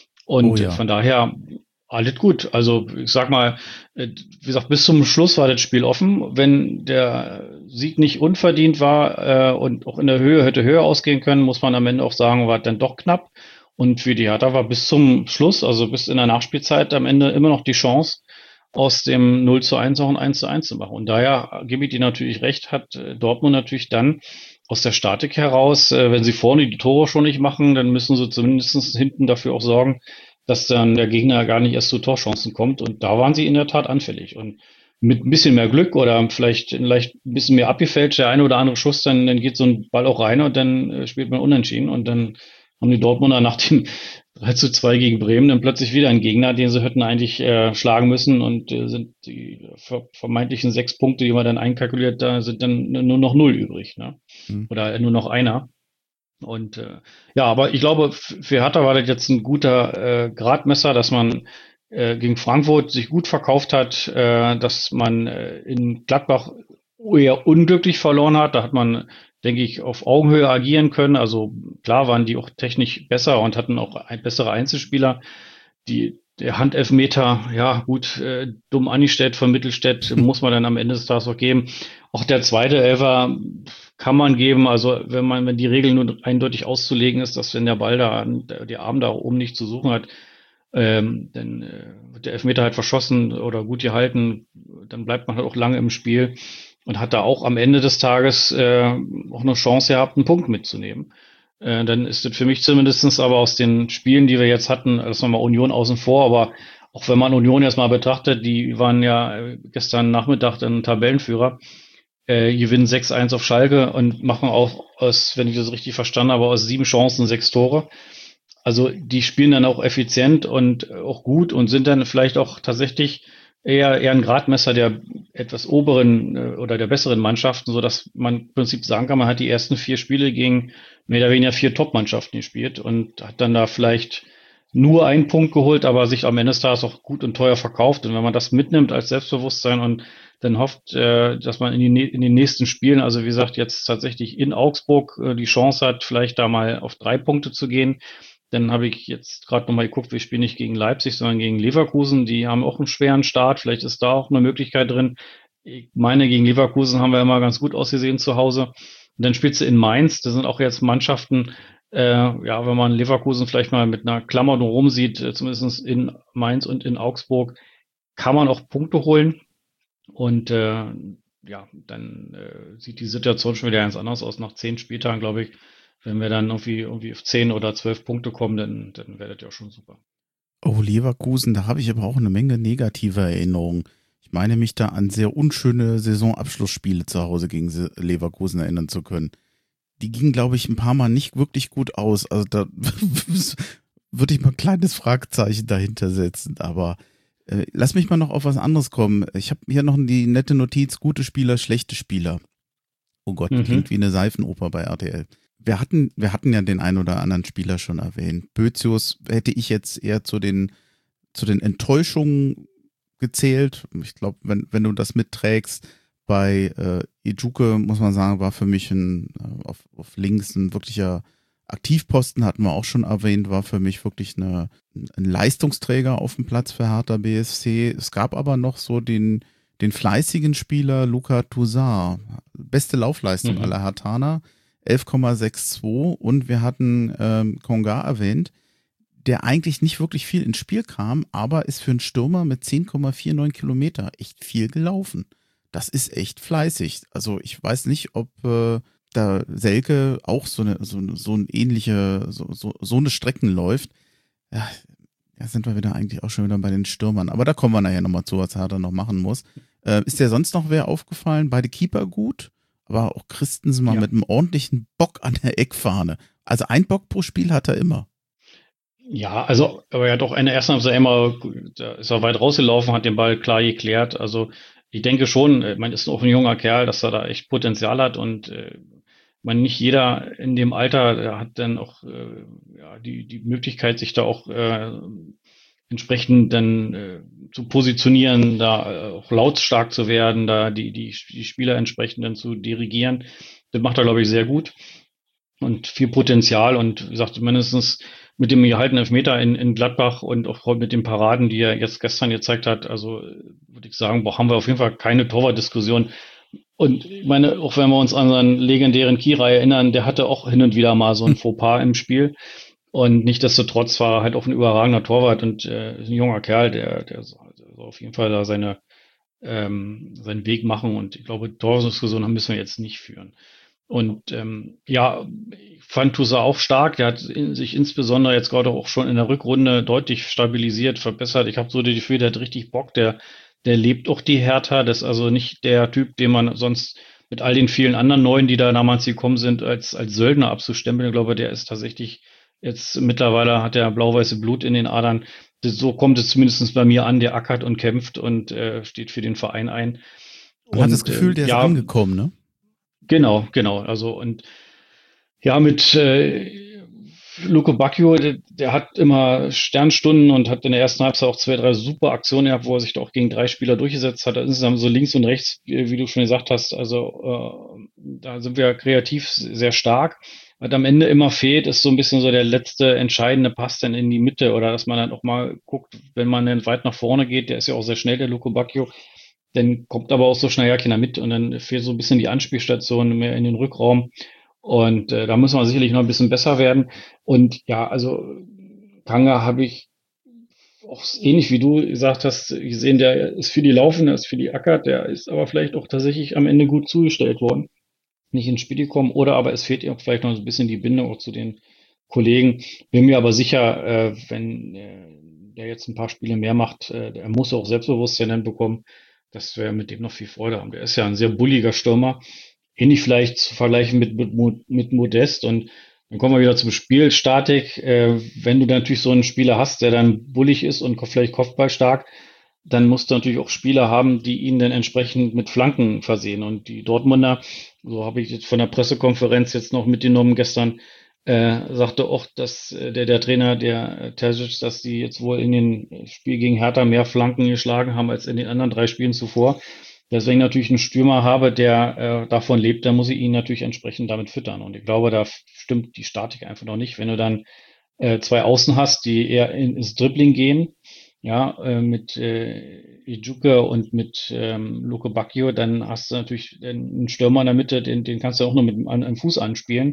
Oh Und ja. von daher alles gut. Also ich sag mal, äh, wie gesagt, bis zum Schluss war das Spiel offen. Wenn der Sieg nicht unverdient war äh, und auch in der Höhe hätte höher ausgehen können, muss man am Ende auch sagen, war dann doch knapp. Und für die Hertha war bis zum Schluss, also bis in der Nachspielzeit am Ende immer noch die Chance, aus dem null zu eins auch ein eins zu eins zu machen. Und daher gebe ich dir natürlich recht, hat äh, Dortmund natürlich dann aus der Statik heraus, äh, wenn sie vorne die Tore schon nicht machen, dann müssen sie zumindest hinten dafür auch sorgen, dass dann der Gegner gar nicht erst zu Torchancen kommt. Und da waren sie in der Tat anfällig. Und mit ein bisschen mehr Glück oder vielleicht, vielleicht ein bisschen mehr abgefälscht, der eine oder andere Schuss, dann, dann geht so ein Ball auch rein und dann äh, spielt man unentschieden. Und dann haben die Dortmunder nach dem drei zu zwei gegen Bremen dann plötzlich wieder einen Gegner, den sie hätten eigentlich äh, schlagen müssen und äh, sind die ver vermeintlichen sechs Punkte, die man dann einkalkuliert, da sind dann nur noch null übrig, ne? Hm. Oder nur noch einer. Und äh, ja, aber ich glaube, für Hertha war das jetzt ein guter äh, Gradmesser, dass man äh, gegen Frankfurt sich gut verkauft hat, äh, dass man äh, in Gladbach eher unglücklich verloren hat. Da hat man, denke ich, auf Augenhöhe agieren können. Also klar waren die auch technisch besser und hatten auch ein, bessere Einzelspieler. Die, der Handelfmeter, ja gut, äh, dumm angestellt von Mittelstädt, muss man dann am Ende des Tages auch geben. Auch der zweite Elfer kann man geben, also wenn man, wenn die Regel nur eindeutig auszulegen ist, dass wenn der Ball da, der Arm da oben nicht zu suchen hat, ähm, dann äh, wird der Elfmeter halt verschossen oder gut gehalten, dann bleibt man halt auch lange im Spiel und hat da auch am Ende des Tages äh, auch eine Chance gehabt, einen Punkt mitzunehmen. Äh, dann ist das für mich zumindestens aber aus den Spielen, die wir jetzt hatten, das nochmal Union außen vor, aber auch wenn man Union jetzt mal betrachtet, die waren ja gestern Nachmittag dann Tabellenführer, äh, gewinnen sechs eins auf Schalke und machen auch aus, wenn ich das richtig verstanden habe, aus sieben Chancen sechs Tore. Also die spielen dann auch effizient und auch gut und sind dann vielleicht auch tatsächlich eher, eher ein Gradmesser der etwas oberen äh, oder der besseren Mannschaften, so dass man im Prinzip sagen kann, man hat die ersten vier Spiele gegen mehr oder weniger vier Top-Mannschaften gespielt und hat dann da vielleicht nur einen Punkt geholt, aber sich am Ende des Tages auch gut und teuer verkauft. Und wenn man das mitnimmt als Selbstbewusstsein und dann hofft, äh, dass man in, die, in den nächsten Spielen, also wie gesagt, jetzt tatsächlich in Augsburg äh, die Chance hat, vielleicht da mal auf drei Punkte zu gehen. Dann habe ich jetzt gerade nochmal geguckt, wir spielen nicht gegen Leipzig, sondern gegen Leverkusen. Die haben auch einen schweren Start. Vielleicht ist da auch eine Möglichkeit drin. Ich meine, gegen Leverkusen haben wir immer ganz gut ausgesehen zu Hause. Und dann spielst du in Mainz. Das sind auch jetzt Mannschaften, Äh, ja, wenn man Leverkusen vielleicht mal mit einer Klammer drum sieht, äh, zumindest in Mainz und in Augsburg, kann man auch Punkte holen. Und äh, ja, dann äh, sieht die Situation schon wieder ganz anders aus. Nach zehn Spieltagen, glaube ich, wenn wir dann irgendwie, irgendwie auf zehn oder zwölf Punkte kommen, dann, dann wäre das ja schon super. Oh, Leverkusen, da habe ich aber auch eine Menge negative Erinnerungen. Ich meine mich da an sehr unschöne Saisonabschlussspiele zu Hause gegen Se- Leverkusen erinnern zu können. Die gingen, glaube ich, ein paar Mal nicht wirklich gut aus. Also da würde ich mal ein kleines Fragezeichen dahinter setzen. Aber äh, lass mich mal noch auf was anderes kommen. Ich habe hier noch die nette Notiz, gute Spieler, schlechte Spieler. Oh Gott, klingt Mhm. wie eine Seifenoper bei R T L. Wir hatten, wir hatten ja den einen oder anderen Spieler schon erwähnt. Bözius hätte ich jetzt eher zu den, zu den Enttäuschungen gezählt. Ich glaube, wenn, wenn du das mitträgst, bei äh, Ijuke, muss man sagen, war für mich ein, äh, auf, auf links ein wirklicher Aktivposten, hatten wir auch schon erwähnt, war für mich wirklich eine, ein Leistungsträger auf dem Platz für Hertha B S C. Es gab aber noch so den, den fleißigen Spieler Luca Toussaint. Beste Laufleistung Mhm. aller Herthaner, elf Komma zweiundsechzig, und wir hatten ähm, Konga erwähnt, der eigentlich nicht wirklich viel ins Spiel kam, aber ist für einen Stürmer mit zehn Komma neunundvierzig Kilometer echt viel gelaufen. Das ist echt fleißig. Also ich weiß nicht, ob äh, da Selke auch so eine so, so eine ähnliche so, so, so eine Strecken läuft. Ja, ja, sind wir wieder eigentlich auch schon wieder bei den Stürmern. Aber da kommen wir nachher nochmal zu, was Hertha noch machen muss. Äh, ist dir sonst noch wer aufgefallen? Beide Keeper gut, aber auch Christensen mal Ja. mit einem ordentlichen Bock an der Eckfahne. Also ein Bock pro Spiel hat er immer. Ja, also, aber er hat auch in der ersten Halbzeit immer, da ist er weit rausgelaufen, hat den Ball klar geklärt. Also, ich denke schon, äh, man ist auch ein junger Kerl, dass er da echt Potenzial hat und äh, man nicht jeder in dem Alter der hat dann auch äh, ja, die, die Möglichkeit, sich da auch äh, entsprechend dann äh, zu positionieren, da äh, auch lautstark zu werden, da die, die, die Spieler entsprechend dann zu dirigieren. Das macht er, glaube ich, sehr gut und viel Potenzial und wie gesagt, mindestens mit dem gehaltenen Elfmeter in, in Gladbach und auch mit den Paraden, die er jetzt gestern gezeigt hat, also äh, würde ich sagen, boah, haben wir auf jeden Fall keine Torwartdiskussion. Und ich meine, auch wenn wir uns an seinen legendären Kira erinnern, der hatte auch hin und wieder mal so ein Fauxpas im Spiel. Und nichtsdestotrotz war er halt auch ein überragender Torwart und äh, ein junger Kerl, der, der soll auf jeden Fall da seine, ähm, seinen Weg machen. Und ich glaube, Torwartdiskussion müssen wir jetzt nicht führen. Und ähm, ja, ich fand Toussaint auch stark. Der hat in, sich insbesondere jetzt gerade auch schon in der Rückrunde deutlich stabilisiert, verbessert. Ich habe so das Gefühl, der hat richtig Bock. Der, der lebt auch die Hertha. Das ist also nicht der Typ, den man sonst mit all den vielen anderen Neuen, die da damals gekommen sind, als, als Söldner abzustempeln. Ich glaube, der ist tatsächlich jetzt mittlerweile hat er blau-weiße Blut in den Adern. Das, so kommt es zumindest bei mir an. Der ackert und kämpft und äh, steht für den Verein ein. Man hat das Und Gefühl, ähm, der ist ja, angekommen, ne? genau, genau. Also und ja, mit äh, Luke Bacchio, der, der hat immer Sternstunden und hat in der ersten Halbzeit auch zwei, drei super Aktionen gehabt, wo er sich da auch gegen drei Spieler durchgesetzt hat. Insgesamt so links und rechts, wie, wie du schon gesagt hast. Also äh, da sind wir kreativ sehr stark. Was am Ende immer fehlt, ist so ein bisschen so der letzte entscheidende Pass dann in die Mitte oder dass man dann auch mal guckt, wenn man dann weit nach vorne geht, der ist ja auch sehr schnell, der Luke Bacchio, dann kommt aber auch so schnell ja keiner mit und dann fehlt so ein bisschen die Anspielstation mehr in den Rückraum. Und äh, da muss man sicherlich noch ein bisschen besser werden. Und ja, also Kanga habe ich auch ähnlich wie du gesagt hast, gesehen, der ist für die Laufen, der ist für die Acker, der ist aber vielleicht auch tatsächlich am Ende gut zugestellt worden, nicht ins Spiel gekommen. Oder aber es fehlt ihm vielleicht noch so ein bisschen die Bindung auch zu den Kollegen. Bin mir aber sicher, äh, wenn äh, der jetzt ein paar Spiele mehr macht, äh, der muss auch Selbstbewusstsein dann bekommen, dass wir mit dem noch viel Freude haben. Der ist ja ein sehr bulliger Stürmer, ähnlich vielleicht zu vergleichen mit, mit, mit Modest. Und dann kommen wir wieder zum Spiel. Statik, äh, wenn du dann natürlich so einen Spieler hast, der dann bullig ist und vielleicht kopfballstark, dann musst du natürlich auch Spieler haben, die ihn dann entsprechend mit Flanken versehen. Und die Dortmunder, so habe ich jetzt von der Pressekonferenz jetzt noch mitgenommen gestern, äh, sagte auch, dass äh, der, der Trainer, der äh, Terzic, dass die jetzt wohl in den Spiel gegen Hertha mehr Flanken geschlagen haben als in den anderen drei Spielen zuvor. Deswegen natürlich einen Stürmer habe, der äh, davon lebt, dann muss ich ihn natürlich entsprechend damit füttern. Und ich glaube, da stimmt die Statik einfach noch nicht. Wenn du dann äh, zwei Außen hast, die eher in, ins Dribbling gehen, ja, äh, mit äh, Ijuke und mit ähm, Luke Bacchio, dann hast du natürlich einen Stürmer in der Mitte, den, den kannst du auch nur mit einem, einem Fuß anspielen.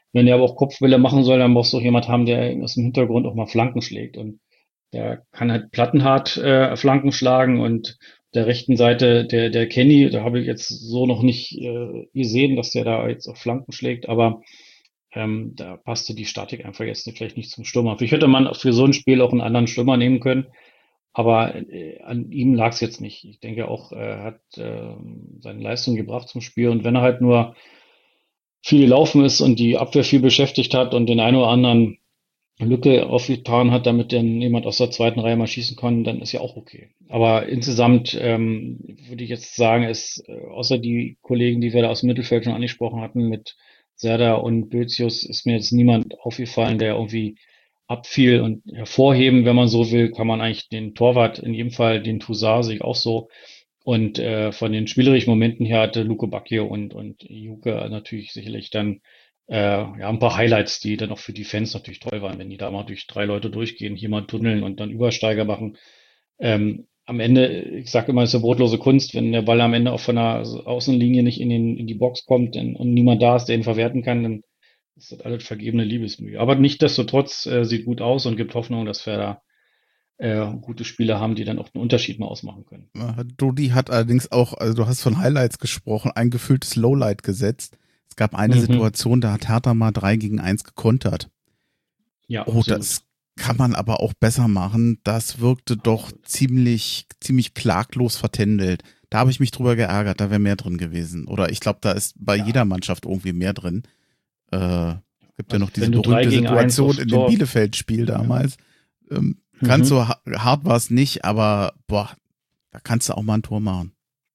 Wenn er aber auch Kopfbälle machen soll, dann musst du auch jemand haben, der aus dem Hintergrund auch mal Flanken schlägt. Und der kann halt plattenhart äh, Flanken schlagen und der rechten Seite der der Kenny, da habe ich jetzt so noch nicht äh, gesehen, dass der da jetzt auch Flanken schlägt, aber ähm, da passte die Statik einfach jetzt nicht, vielleicht nicht zum Stürmer. Vielleicht hätte man für so ein Spiel auch einen anderen Stürmer nehmen können, aber äh, an ihm lag es jetzt nicht. Ich denke auch, er hat äh, seine Leistung gebracht zum Spiel und wenn er halt nur viel gelaufen ist und die Abwehr viel beschäftigt hat und den einen oder anderen Lücke aufgetan hat, damit dann jemand aus der zweiten Reihe mal schießen kann, dann ist ja auch okay. Aber insgesamt ähm, würde ich jetzt sagen, ist äh, außer die Kollegen, die wir da aus dem Mittelfeld schon angesprochen hatten, mit Serda und Bözius, ist mir jetzt niemand aufgefallen, der irgendwie abfiel und hervorheben, wenn man so will, kann man eigentlich den Torwart, in jedem Fall den Toussaint, sehe ich auch so. Und äh, von den spielerischen Momenten her hatte Luke Bacchio und, und Juke natürlich sicherlich dann äh, ja, ein paar Highlights, die dann auch für die Fans natürlich toll waren, wenn die da mal durch drei Leute durchgehen, hier mal tunneln und dann Übersteiger machen. Ähm, am Ende, ich sage immer, es ist eine brotlose Kunst, wenn der Ball am Ende auch von der Außenlinie nicht in, den, in die Box kommt und, und niemand da ist, der ihn verwerten kann, dann ist das alles vergebene Liebesmühe. Aber nichtsdestotrotz äh, sieht gut aus und gibt Hoffnung, dass wir da äh, gute Spieler haben, die dann auch einen Unterschied mal ausmachen können. Dodi hat allerdings auch, also du hast von Highlights gesprochen, ein gefühltes Lowlight gesetzt. Es gab eine Mhm. Situation, da hat Hertha mal drei gegen eins gekontert. Ja, Oh, absolut. das kann man aber auch besser machen. Das wirkte doch Absolut. ziemlich, ziemlich klaglos vertändelt. Da habe ich mich drüber geärgert, da wäre mehr drin gewesen. Oder ich glaube, da ist bei jeder Ja, Mannschaft irgendwie mehr drin. Äh, es gibt ja also noch diese wenn du drei berühmte gegen eins Situation aufs in dem Tor, Bielefeld-Spiel ja. damals. Ähm, ganz Mhm. so ha- hart war es nicht, aber boah, da kannst du auch mal ein Tor machen.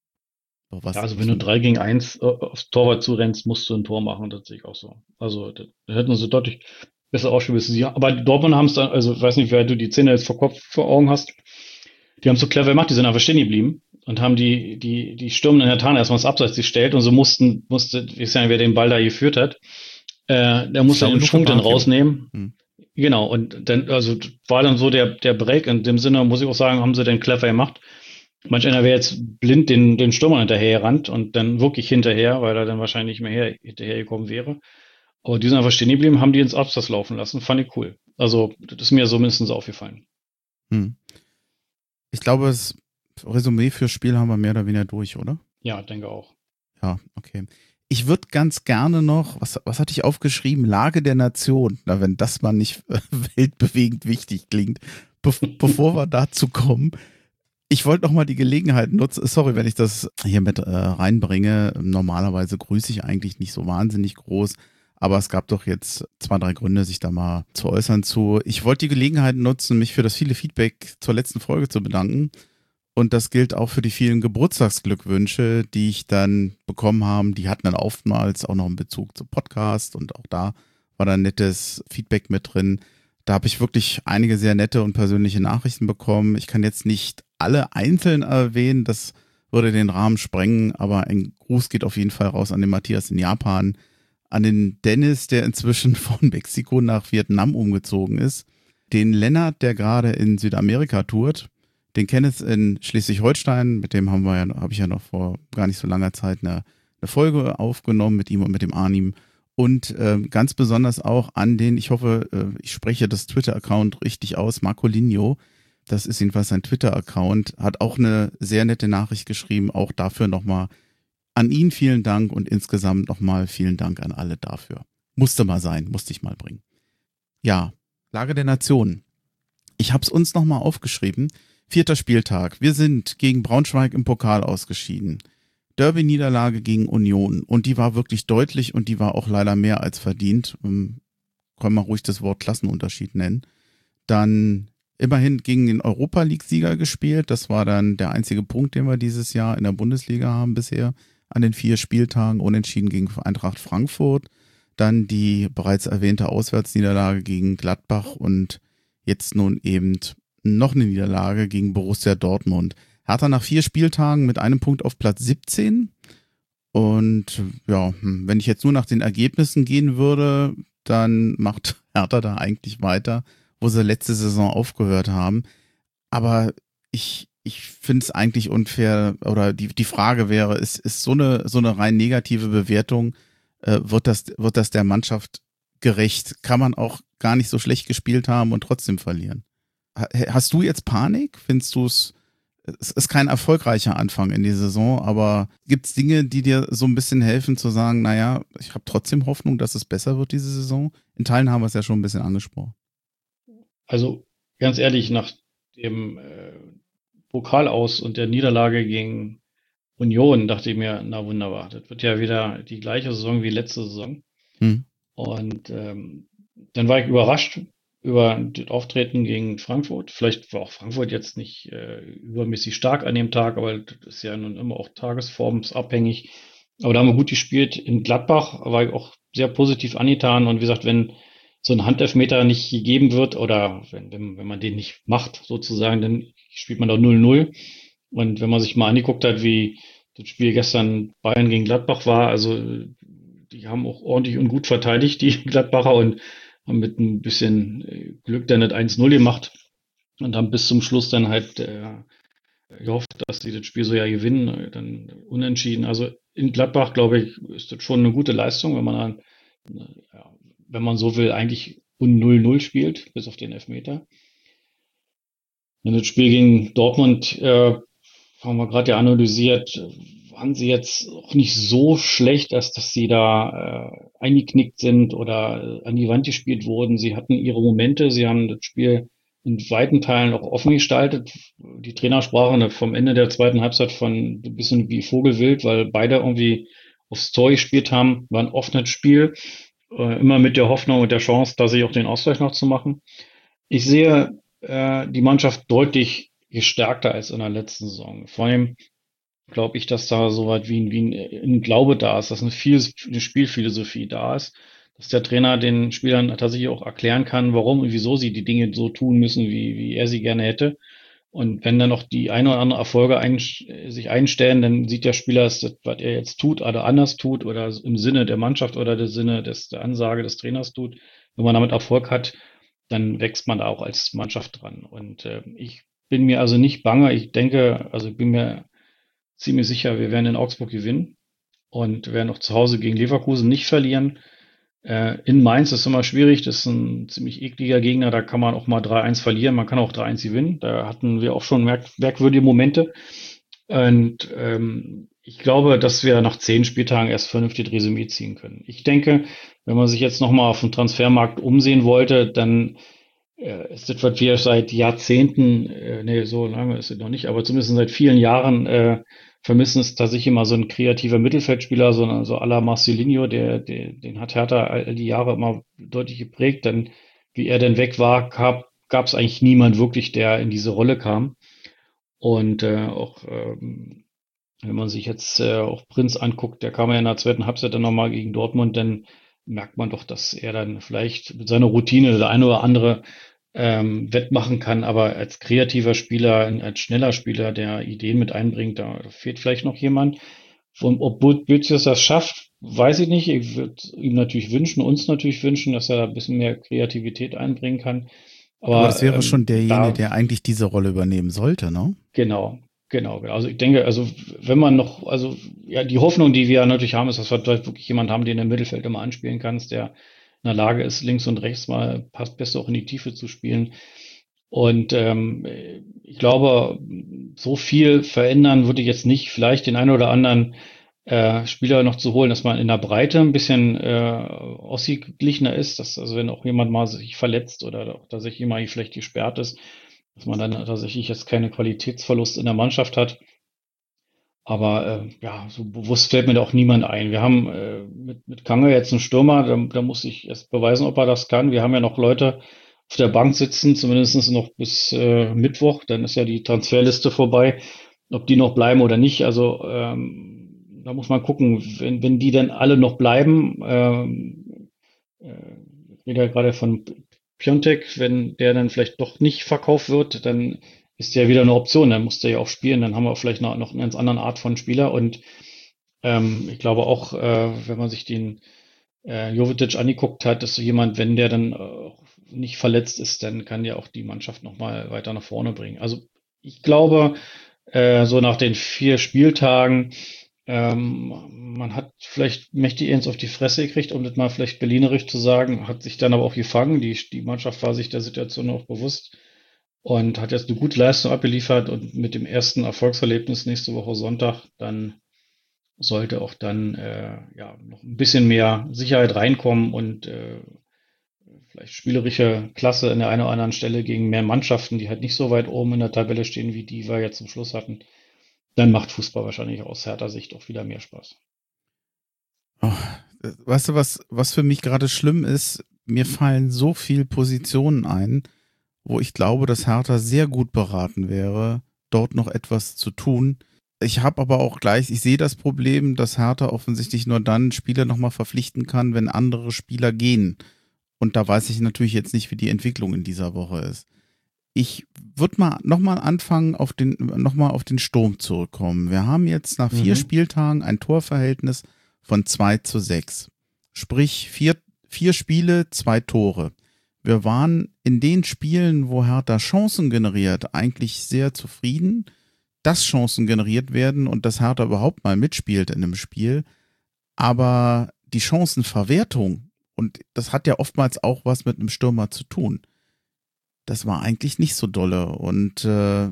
So Ja, was, also wenn was du drei gegen eins äh, aufs Torwart zurennst, musst du ein Tor machen, das sehe ich auch so. Also da, da hätten sie deutlich besser ausspielen müssen. Sie, aber die Dortmund haben es dann, also ich weiß nicht, wer du die Szene jetzt vor Kopf vor Augen hast, die haben es so clever gemacht, die sind einfach stehen geblieben und haben die, die, die stürmenden Hertaner erstmal ins Abseits gestellt und so mussten, musste, ich weiß ja nicht, wer den Ball da geführt hat, äh, der ich musste glaube den Luke Schwung dann Bakio. rausnehmen. Hm. Genau, und dann, also war dann so der, der Break. In dem Sinne muss ich auch sagen, haben sie den clever gemacht. Manch einer wäre jetzt blind den, den Stürmer hinterher gerannt und dann wirklich hinterher, weil er dann wahrscheinlich nicht mehr her, hinterhergekommen wäre. Aber die sind einfach stehen geblieben, haben die ins Abseits laufen lassen. Fand ich cool. Also, das ist mir so mindestens aufgefallen. Hm. Ich glaube, das Resümee fürs Spiel haben wir mehr oder weniger durch, oder? Ja, denke auch. Ja, okay. Ich würde ganz gerne noch, was, was hatte ich aufgeschrieben? Lage der Nation. Na, wenn das mal nicht äh, weltbewegend wichtig klingt. Be bevor wir dazu kommen, ich wollte noch mal die Gelegenheit nutzen. Sorry, wenn ich das hier mit äh, reinbringe. Normalerweise grüße ich eigentlich nicht so wahnsinnig groß. Aber es gab doch jetzt zwei, drei Gründe, sich da mal zu äußern zu. Ich wollte die Gelegenheit nutzen, mich für das viele Feedback zur letzten Folge zu bedanken. Und das gilt auch für die vielen Geburtstagsglückwünsche, die ich dann bekommen habe. Die hatten dann oftmals auch noch einen Bezug zum Podcast und auch da war dann nettes Feedback mit drin. Da habe ich wirklich einige sehr nette und persönliche Nachrichten bekommen. Ich kann jetzt nicht alle einzeln erwähnen, das würde den Rahmen sprengen, aber ein Gruß geht auf jeden Fall raus an den Matthias in Japan, an den Dennis, der inzwischen von Mexiko nach Vietnam umgezogen ist, den Lennart, der gerade in Südamerika tourt, den Kenneth in Schleswig-Holstein, mit dem haben wir ja, habe ich ja noch vor gar nicht so langer Zeit eine, eine Folge aufgenommen mit ihm und mit dem Arnim. Und äh, ganz besonders auch an den, ich hoffe, äh, ich spreche das Twitter-Account richtig aus, Marcolinho. Das ist jedenfalls sein Twitter-Account, hat auch eine sehr nette Nachricht geschrieben, auch dafür nochmal an ihn vielen Dank und insgesamt nochmal vielen Dank an alle dafür. Musste mal sein, musste ich mal bringen. Ja, Lage der Nation. Ich habe es uns nochmal aufgeschrieben. Vierter Spieltag. Wir sind gegen Braunschweig im Pokal ausgeschieden. Derby-Niederlage gegen Union. Und die war wirklich deutlich und die war auch leider mehr als verdient. Ähm, Kann man ruhig das Wort Klassenunterschied nennen. Dann immerhin gegen den Europa-League-Sieger gespielt. Das war dann der einzige Punkt, den wir dieses Jahr in der Bundesliga haben bisher. An den vier Spieltagen unentschieden gegen Eintracht Frankfurt. Dann die bereits erwähnte Auswärtsniederlage gegen Gladbach und jetzt nun eben noch eine Niederlage gegen Borussia Dortmund. Hertha nach vier Spieltagen mit einem Punkt auf Platz siebzehn. Und ja, wenn ich jetzt nur nach den Ergebnissen gehen würde, dann macht Hertha da eigentlich weiter, wo sie letzte Saison aufgehört haben. Aber ich, ich finde es eigentlich unfair, oder die, die Frage wäre, ist, ist so eine, so eine rein negative Bewertung, äh, wird das, wird das der Mannschaft gerecht. Kann man auch gar nicht so schlecht gespielt haben und trotzdem verlieren. Hast du jetzt Panik? Findest du es, es ist kein erfolgreicher Anfang in die Saison, aber gibt es Dinge, die dir so ein bisschen helfen zu sagen, naja, ich habe trotzdem Hoffnung, dass es besser wird diese Saison? In Teilen haben wir es ja schon ein bisschen angesprochen. Also ganz ehrlich, nach dem äh, Pokal aus und der Niederlage gegen Union dachte ich mir, na wunderbar, das wird ja wieder die gleiche Saison wie letzte Saison. Hm. Und ähm, dann war ich überrascht über das Auftreten gegen Frankfurt. Vielleicht war auch Frankfurt jetzt nicht äh, übermäßig stark an dem Tag, aber das ist ja nun immer auch tagesformsabhängig. Aber da haben wir gut gespielt. In Gladbach war ich auch sehr positiv angetan. Und wie gesagt, wenn so ein Handelfmeter nicht gegeben wird oder wenn, wenn, wenn man den nicht macht, sozusagen, dann spielt man doch null null. Und wenn man sich mal angeguckt hat, wie das Spiel gestern Bayern gegen Gladbach war, also die haben auch ordentlich und gut verteidigt, die Gladbacher, und haben mit ein bisschen äh, Glück dann nicht eins null gemacht und haben bis zum Schluss dann halt äh, gehofft, dass sie das Spiel so ja gewinnen, äh, dann unentschieden. Also in Gladbach, glaube ich, ist das schon eine gute Leistung, wenn man dann, äh, ja, wenn man so will, eigentlich null null spielt, bis auf den Elfmeter. In das Spiel gegen Dortmund äh, haben wir gerade ja analysiert, waren sie jetzt auch nicht so schlecht, als dass sie da äh, eingeknickt sind oder äh, an die Wand gespielt wurden. Sie hatten ihre Momente, sie haben das Spiel in weiten Teilen auch offen gestaltet. Die Trainer sprachen vom Ende der zweiten Halbzeit von ein bisschen wie Vogelwild, weil beide irgendwie aufs Tor gespielt haben, war ein offenes Spiel, äh, immer mit der Hoffnung und der Chance, da sich auch den Ausgleich noch zu machen. Ich sehe äh, die Mannschaft deutlich gestärkter als in der letzten Saison. Vor allem glaube ich, dass da so weit wie ein, wie ein, ein Glaube da ist, dass eine, viel, eine Spielphilosophie da ist, dass der Trainer den Spielern tatsächlich auch erklären kann, warum und wieso sie die Dinge so tun müssen, wie, wie er sie gerne hätte. Und wenn dann noch die eine oder andere Erfolge ein, sich einstellen, dann sieht der Spieler, dass das, was er jetzt tut, oder anders tut oder im Sinne der Mannschaft oder der Sinne des, der Ansage des Trainers tut. Wenn man damit Erfolg hat, dann wächst man da auch als Mannschaft dran. Und äh, ich bin mir also nicht bange. Ich denke, also ich bin mir ziemlich sicher, wir werden in Augsburg gewinnen und werden auch zu Hause gegen Leverkusen nicht verlieren. Äh, in Mainz ist immer schwierig, das ist ein ziemlich ekliger Gegner, da kann man auch mal drei eins verlieren, man kann auch drei eins gewinnen. Da hatten wir auch schon merk merkwürdige Momente. Und ähm, ich glaube, dass wir nach zehn Spieltagen erst vernünftig Resümee ziehen können. Ich denke, wenn man sich jetzt nochmal auf dem Transfermarkt umsehen wollte, dann äh, ist das, was wir seit Jahrzehnten, äh, nee, so lange ist es noch nicht, aber zumindest seit vielen Jahren äh, vermissen, ist tatsächlich immer so ein kreativer Mittelfeldspieler, so, so à la Marcelinho, der, der, den hat Hertha all die Jahre immer deutlich geprägt. Denn wie er denn weg war, gab gab es eigentlich niemand wirklich, der in diese Rolle kam. Und äh, auch ähm, wenn man sich jetzt äh, auch Prinz anguckt, der kam ja in der zweiten Halbzeit dann nochmal gegen Dortmund, dann merkt man doch, dass er dann vielleicht mit seiner Routine der eine oder andere ähm, wettmachen kann, aber als kreativer Spieler, als schneller Spieler, der Ideen mit einbringt, da fehlt vielleicht noch jemand. Und ob Bözius das schafft, weiß ich nicht. Ich würde ihm natürlich wünschen, uns natürlich wünschen, dass er da ein bisschen mehr Kreativität einbringen kann. Aber das Aber wäre schon ähm, derjenige, da der eigentlich diese Rolle übernehmen sollte, ne? Genau, genau, genau. Also ich denke, also wenn man noch, also ja, die Hoffnung, die wir natürlich haben, ist, dass wir dort wirklich jemanden haben, den du im Mittelfeld immer anspielen kannst, der in der Lage ist, links und rechts mal passt besser auch in die Tiefe zu spielen. Und ähm, ich glaube, so viel verändern würde ich jetzt nicht. Vielleicht den einen oder anderen äh, Spieler noch zu holen, dass man in der Breite ein bisschen äh, ausgeglichener ist, dass also wenn auch jemand mal sich verletzt oder auch tatsächlich jemand vielleicht gesperrt ist, dass man dann tatsächlich jetzt keine Qualitätsverlust in der Mannschaft hat. Aber äh, ja, so bewusst fällt mir da auch niemand ein. Wir haben äh, mit, mit Kange jetzt einen Stürmer, da, da muss ich erst beweisen, ob er das kann. Wir haben ja noch Leute auf der Bank sitzen, zumindest noch bis äh, Mittwoch, dann ist ja die Transferliste vorbei, ob die noch bleiben oder nicht. Also ähm, da muss man gucken, wenn, wenn die dann alle noch bleiben, ähm, äh, ich rede ja gerade von Piontek, wenn der dann vielleicht doch nicht verkauft wird, dann ist der wieder eine Option, dann muss der ja auch spielen, dann haben wir vielleicht noch, noch eine ganz andere Art von Spieler und ähm, ich glaube auch, äh, wenn man sich den äh, Jovetic angeguckt hat, ist so jemand, wenn der dann äh, nicht verletzt ist, dann kann der auch die Mannschaft nochmal weiter nach vorne bringen. Also ich glaube, äh, so nach den vier Spieltagen Ähm, man hat vielleicht mächtig eins auf die Fresse gekriegt, um das mal vielleicht berlinerisch zu sagen, hat sich dann aber auch gefangen. Die, die Mannschaft war sich der Situation auch bewusst und hat jetzt eine gute Leistung abgeliefert und mit dem ersten Erfolgserlebnis nächste Woche Sonntag, dann sollte auch dann äh, ja noch ein bisschen mehr Sicherheit reinkommen und äh, vielleicht spielerische Klasse an der einen oder anderen Stelle gegen mehr Mannschaften, die halt nicht so weit oben in der Tabelle stehen, wie die wir jetzt zum Schluss hatten. Dann macht Fußball wahrscheinlich aus härter Sicht auch wieder mehr Spaß. Oh, weißt du, was, was für mich gerade schlimm ist? Mir fallen so viele Positionen ein, wo ich glaube, dass Hertha sehr gut beraten wäre, dort noch etwas zu tun. Ich habe aber auch gleich, ich sehe das Problem, dass Hertha offensichtlich nur dann Spieler nochmal verpflichten kann, wenn andere Spieler gehen. Und da weiß ich natürlich jetzt nicht, wie die Entwicklung in dieser Woche ist. Ich würde mal nochmal anfangen, auf den, nochmal auf den Sturm zurückkommen. Wir haben jetzt nach vier Mhm. Spieltagen ein Torverhältnis von zwei zu sechs. Sprich, vier, vier Spiele, zwei Tore. Wir waren in den Spielen, wo Hertha Chancen generiert, eigentlich sehr zufrieden, dass Chancen generiert werden und dass Hertha überhaupt mal mitspielt in einem Spiel. Aber die Chancenverwertung, und das hat ja oftmals auch was mit einem Stürmer zu tun, das war eigentlich nicht so dolle. Und äh,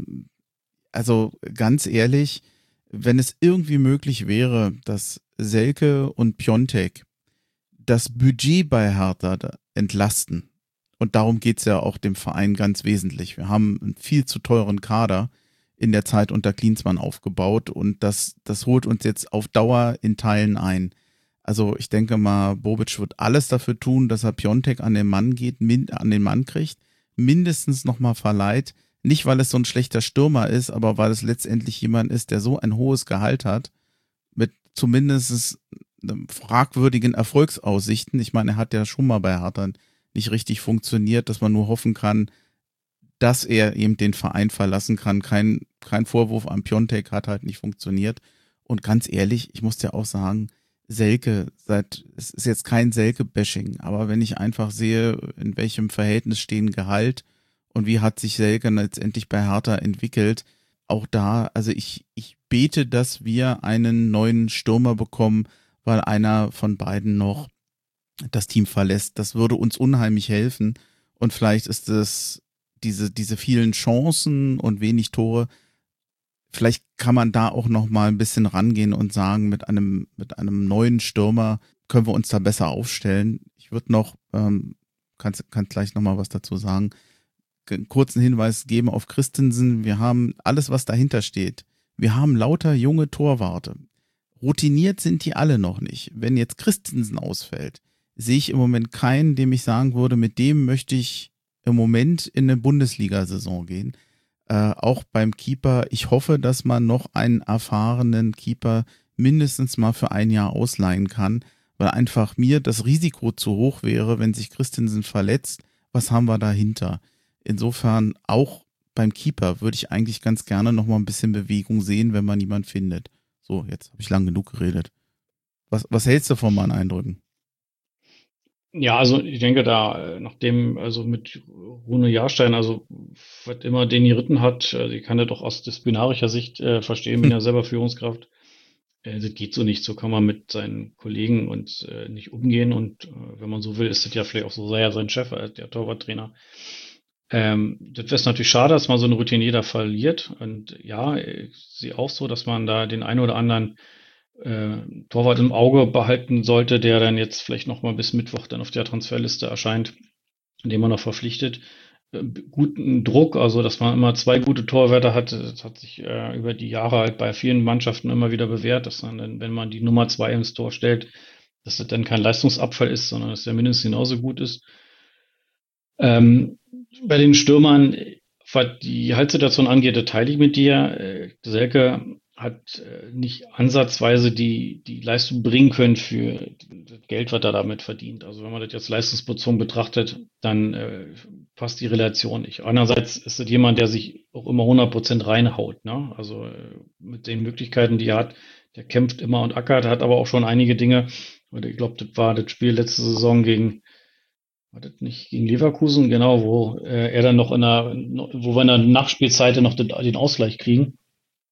also ganz ehrlich, wenn es irgendwie möglich wäre, dass Selke und Piontek das Budget bei Hertha entlasten, und darum geht's ja auch dem Verein ganz wesentlich. Wir haben einen viel zu teuren Kader in der Zeit unter Klinsmann aufgebaut und das, das holt uns jetzt auf Dauer in Teilen ein. Also ich denke mal, Bobic wird alles dafür tun, dass er Piontek an den Mann geht, min, an den Mann kriegt, mindestens nochmal verleiht. Nicht, weil es so ein schlechter Stürmer ist, aber weil es letztendlich jemand ist, der so ein hohes Gehalt hat, mit zumindest fragwürdigen Erfolgsaussichten. Ich meine, er hat ja schon mal bei Hertha nicht richtig funktioniert, dass man nur hoffen kann, dass er eben den Verein verlassen kann. Kein, kein Vorwurf an Piontek, hat halt nicht funktioniert. Und ganz ehrlich, ich muss dir auch sagen, Selke, seit, es ist jetzt kein Selke-Bashing, aber wenn ich einfach sehe, in welchem Verhältnis stehen Gehalt und wie hat sich Selke letztendlich bei Hertha entwickelt, auch da, also ich, ich bete, dass wir einen neuen Stürmer bekommen, weil einer von beiden noch das Team verlässt. Das würde uns unheimlich helfen. Und vielleicht ist es diese, diese vielen Chancen und wenig Tore. Vielleicht kann man da auch noch mal ein bisschen rangehen und sagen, mit einem, mit einem neuen Stürmer können wir uns da besser aufstellen. Ich würde noch, ähm, kannst, kannst gleich noch mal was dazu sagen, einen kurzen Hinweis geben auf Christensen. Wir haben alles, was dahinter steht. Wir haben lauter junge Torwarte. Routiniert sind die alle noch nicht. Wenn jetzt Christensen ausfällt, sehe ich im Moment keinen, dem ich sagen würde, mit dem möchte ich im Moment in eine Bundesliga-Saison gehen. Äh, auch beim Keeper, ich hoffe, dass man noch einen erfahrenen Keeper mindestens mal für ein Jahr ausleihen kann, weil einfach mir das Risiko zu hoch wäre, wenn sich Christensen verletzt. Was haben wir dahinter? Insofern auch beim Keeper würde ich eigentlich ganz gerne noch mal ein bisschen Bewegung sehen, wenn man jemanden findet. So, jetzt habe ich lang genug geredet. Was, was hältst du von meinen Eindrücken? Ja, also ich denke da, äh, nachdem, also mit Rune Jahrstein, also was immer den geritten hat, äh, ich kann das doch aus disziplinarischer Sicht äh, verstehen, bin ja selber Führungskraft. Äh, das geht so nicht, so kann man mit seinen Kollegen und äh, nicht umgehen. Und äh, wenn man so will, ist das ja vielleicht auch so sehr sein Chef, äh, der Torwarttrainer. Ähm, das wäre natürlich schade, dass man so eine Routine da verliert. Und ja, ich sehe auch so, dass man da den einen oder anderen äh, Torwart im Auge behalten sollte, der dann jetzt vielleicht noch mal bis Mittwoch dann auf der Transferliste erscheint, den man noch verpflichtet. Äh, guten Druck, also dass man immer zwei gute Torwärter hat, das hat sich äh, über die Jahre halt bei vielen Mannschaften immer wieder bewährt, dass man dann, wenn man die Nummer zwei ins Tor stellt, dass das dann kein Leistungsabfall ist, sondern dass der mindestens genauso gut ist. Ähm, bei den Stürmern, was die Halbsituation angeht, da teile ich mit dir. Äh, Selke hat äh, nicht ansatzweise die, die Leistung bringen können für das Geld, was er damit verdient. Also wenn man das jetzt leistungsbezogen betrachtet, dann äh, passt die Relation nicht. Andererseits ist es jemand, der sich auch immer hundert Prozent reinhaut. Ne? Also äh, mit den Möglichkeiten, die er hat, der kämpft immer und ackert, hat aber auch schon einige Dinge. Und ich glaube, das war das Spiel letzte Saison gegen war das nicht gegen Leverkusen? Genau, wo äh, er dann noch in der, wo wir in der Nachspielzeit noch den, den Ausgleich kriegen.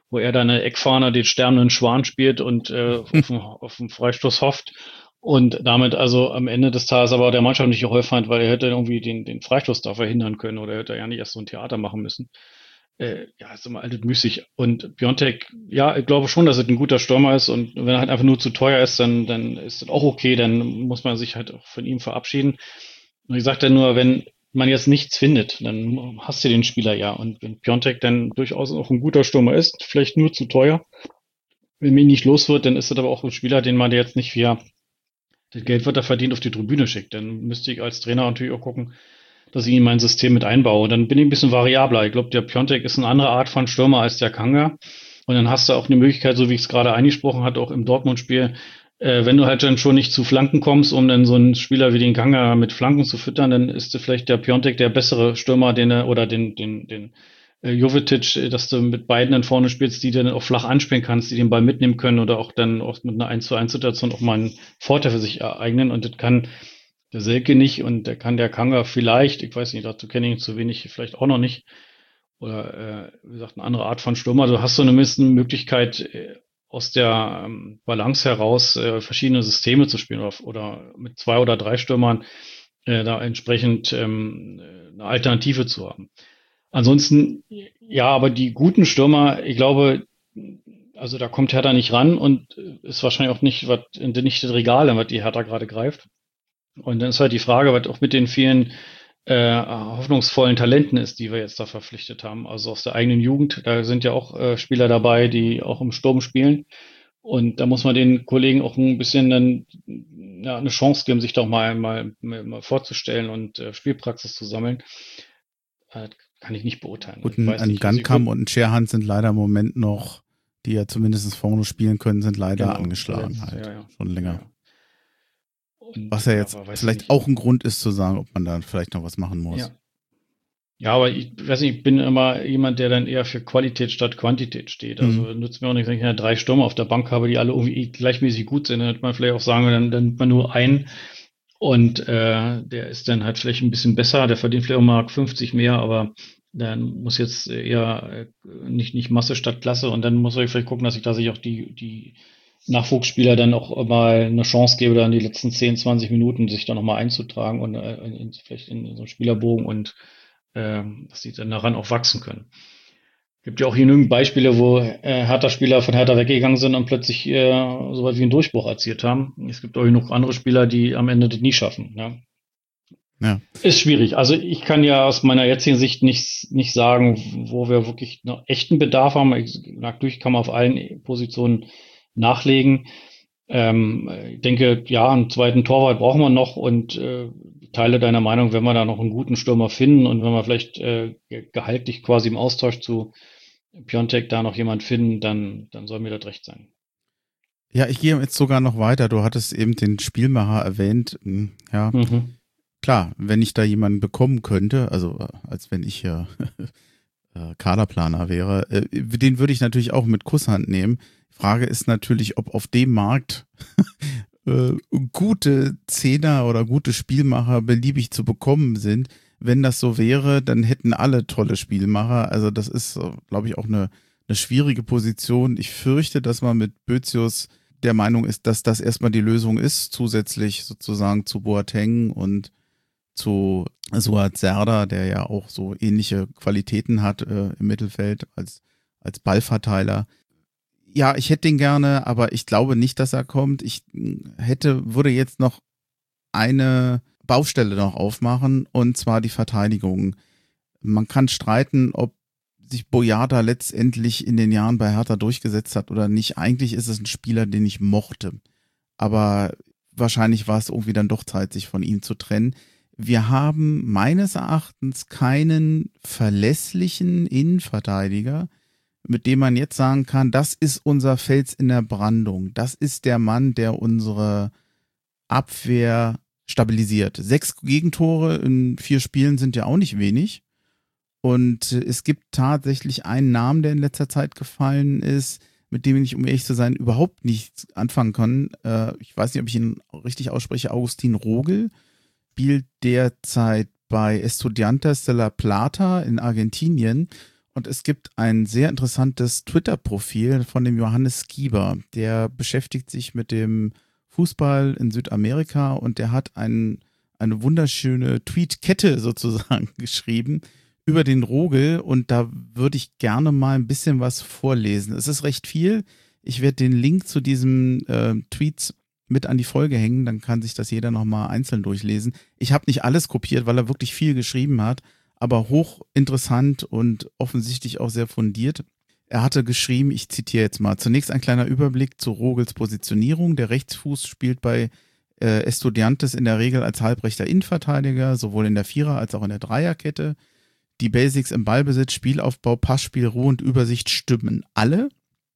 wo er dann eine Eckfahne den sterbenden Schwan spielt und äh, auf, den, auf den Freistoß hofft und damit also am Ende des Tages aber der Mannschaft nicht geholfen hat, weil er hätte irgendwie den, den Freistoß da verhindern können oder er hätte ja nicht erst so ein Theater machen müssen. Äh, ja, ist immer altes müßig. Und Piontek, ja, ich glaube schon, dass es ein guter Stürmer ist und wenn er halt einfach nur zu teuer ist, dann, dann ist das auch okay, dann muss man sich halt auch von ihm verabschieden. Und ich sagte nur, wenn man jetzt nichts findet, dann hast du den Spieler ja. Und wenn Piontek dann durchaus auch ein guter Stürmer ist, vielleicht nur zu teuer, wenn man ihn nicht los wird, dann ist das aber auch ein Spieler, den man jetzt nicht via das Geld, wird er verdient, auf die Tribüne schickt. Dann müsste ich als Trainer natürlich auch gucken, dass ich ihn in mein System mit einbaue. Und dann bin ich ein bisschen variabler. Ich glaube, der Piontek ist eine andere Art von Stürmer als der Kanga. Und dann hast du auch eine Möglichkeit, so wie ich es gerade angesprochen hatte, auch im Dortmund-Spiel, äh, wenn du halt dann schon nicht zu Flanken kommst, um dann so einen Spieler wie den Kanga mit Flanken zu füttern, dann ist vielleicht der Piontek der bessere Stürmer, den er, oder den, den, den äh, Jovetic, äh, dass du mit beiden dann vorne spielst, die du dann auch flach anspielen kannst, die den Ball mitnehmen können oder auch dann auch mit einer eins zu eins Situation auch mal einen Vorteil für sich ereignen. Und das kann der Selke nicht und der kann der Kanga vielleicht, ich weiß nicht, dazu kenne ich ihn zu wenig, vielleicht auch noch nicht. Oder äh, wie gesagt, eine andere Art von Stürmer. Du hast so eine Möglichkeit, äh, aus der ähm, Balance heraus äh, verschiedene Systeme zu spielen oder, oder mit zwei oder drei Stürmern äh, da entsprechend ähm, eine Alternative zu haben. Ansonsten, ja, aber die guten Stürmer, ich glaube, also da kommt Hertha nicht ran und ist wahrscheinlich auch nicht, was, nicht das Regal, in was die Hertha gerade greift. Und dann ist halt die Frage, was auch mit den vielen äh, hoffnungsvollen Talenten ist, die wir jetzt da verpflichtet haben. Also aus der eigenen Jugend, da sind ja auch äh, Spieler dabei, die auch im Sturm spielen. Und da muss man den Kollegen auch ein bisschen dann ja, eine Chance geben, sich doch mal, mal, mal vorzustellen und äh, Spielpraxis zu sammeln. Äh, kann ich nicht beurteilen. Gut, Ich ein, weiß ein nicht. Also ich Gankam würd- und ein Scherhand sind leider im Moment noch, die ja zumindest vorne spielen können, sind leider genau, angeschlagen verletzt, halt. ja, ja. Schon Ja, länger. ja. Und Was ja ja, jetzt aber weiß ich vielleicht nicht. auch ein Grund ist zu sagen, ob man da vielleicht noch was machen muss. Ja. Ja, aber ich weiß nicht, ich bin immer jemand, der dann eher für Qualität statt Quantität steht. Also Mhm. nützt mir auch nichts, wenn ich ja drei Stürmer auf der Bank habe, die alle irgendwie gleichmäßig gut sind. Dann hätte man vielleicht auch sagen, dann, dann nimmt man nur einen und äh, der ist dann halt vielleicht ein bisschen besser, der verdient vielleicht auch mal fünfzig mehr, aber dann muss jetzt eher äh, nicht, nicht Masse statt Klasse und dann muss ich vielleicht gucken, dass ich da sich auch die, die Nachwuchsspieler dann auch mal eine Chance gebe, dann die letzten zehn, zwanzig Minuten sich da nochmal einzutragen und äh, in, vielleicht in, in so einen Spielerbogen und ähm, dass sie dann daran auch wachsen können. Gibt ja auch genügend Beispiele, wo äh, Hertha-Spieler von Hertha weggegangen sind und plötzlich äh, so weit wie einen Durchbruch erzielt haben. Es gibt auch genug andere Spieler, die am Ende das nie schaffen. Ja. Ja. Ist schwierig. Also ich kann ja aus meiner jetzigen Sicht nicht, nicht sagen, wo wir wirklich noch echten Bedarf haben. Ich, natürlich kann man auf allen Positionen nachlegen. Ähm, ich denke, ja, einen zweiten Torwart brauchen wir noch und äh, teile deiner Meinung, wenn wir da noch einen guten Stürmer finden und wenn wir vielleicht äh, gehaltlich quasi im Austausch zu Piontek da noch jemand finden, dann, dann soll mir das recht sein. Ja, ich gehe jetzt sogar noch weiter. Du hattest eben den Spielmacher erwähnt. Hm, Ja, Mhm. klar, wenn ich da jemanden bekommen könnte, also äh, als wenn ich ja äh, Kaderplaner wäre, äh, den würde ich natürlich auch mit Kusshand nehmen. Frage ist natürlich, ob auf dem Markt äh, gute Zehner oder gute Spielmacher beliebig zu bekommen sind. Wenn das so wäre, dann hätten alle tolle Spielmacher. Also das ist, glaube ich, auch eine, eine schwierige Position. Ich fürchte, dass man mit Bözius der Meinung ist, dass das erstmal die Lösung ist, zusätzlich sozusagen zu Boateng und zu Suat Serdar, der ja auch so ähnliche Qualitäten hat äh, im Mittelfeld als, als Ballverteiler. Ja, ich hätte den gerne, aber ich glaube nicht, dass er kommt. Ich hätte, würde jetzt noch eine Baustelle noch aufmachen, und zwar die Verteidigung. Man kann streiten, ob sich Boyata letztendlich in den Jahren bei Hertha durchgesetzt hat oder nicht. Eigentlich ist es ein Spieler, den ich mochte. Aber wahrscheinlich war es irgendwie dann doch Zeit, sich von ihm zu trennen. Wir haben meines Erachtens keinen verlässlichen Innenverteidiger, mit dem man jetzt sagen kann, das ist unser Fels in der Brandung. Das ist der Mann, der unsere Abwehr stabilisiert. Sechs Gegentore in vier Spielen sind ja auch nicht wenig. Und es gibt tatsächlich einen Namen, der in letzter Zeit gefallen ist, mit dem ich, um ehrlich zu sein, überhaupt nichts anfangen kann. Äh, ich weiß nicht, ob ich ihn richtig ausspreche. Agustin Rogel spielt derzeit bei Estudiantes de La Plata in Argentinien. Und es gibt ein sehr interessantes Twitter-Profil von dem Johannes Gieber. Der beschäftigt sich mit dem Fußball in Südamerika und der hat ein, eine wunderschöne Tweetkette sozusagen geschrieben über den Rogel und da würde ich gerne mal ein bisschen was vorlesen. Es ist recht viel. Ich werde den Link zu diesem äh, Tweets mit an die Folge hängen, dann kann sich das jeder nochmal einzeln durchlesen. Ich habe nicht alles kopiert, weil er wirklich viel geschrieben hat, aber hochinteressant und offensichtlich auch sehr fundiert. Er hatte geschrieben, ich zitiere jetzt mal, zunächst ein kleiner Überblick zu Rogels Positionierung. Der Rechtsfuß spielt bei äh, Estudiantes in der Regel als halbrechter Innenverteidiger, sowohl in der Vierer- als auch in der Dreierkette. Die Basics im Ballbesitz, Spielaufbau, Passspiel, Ruhe und Übersicht stimmen alle.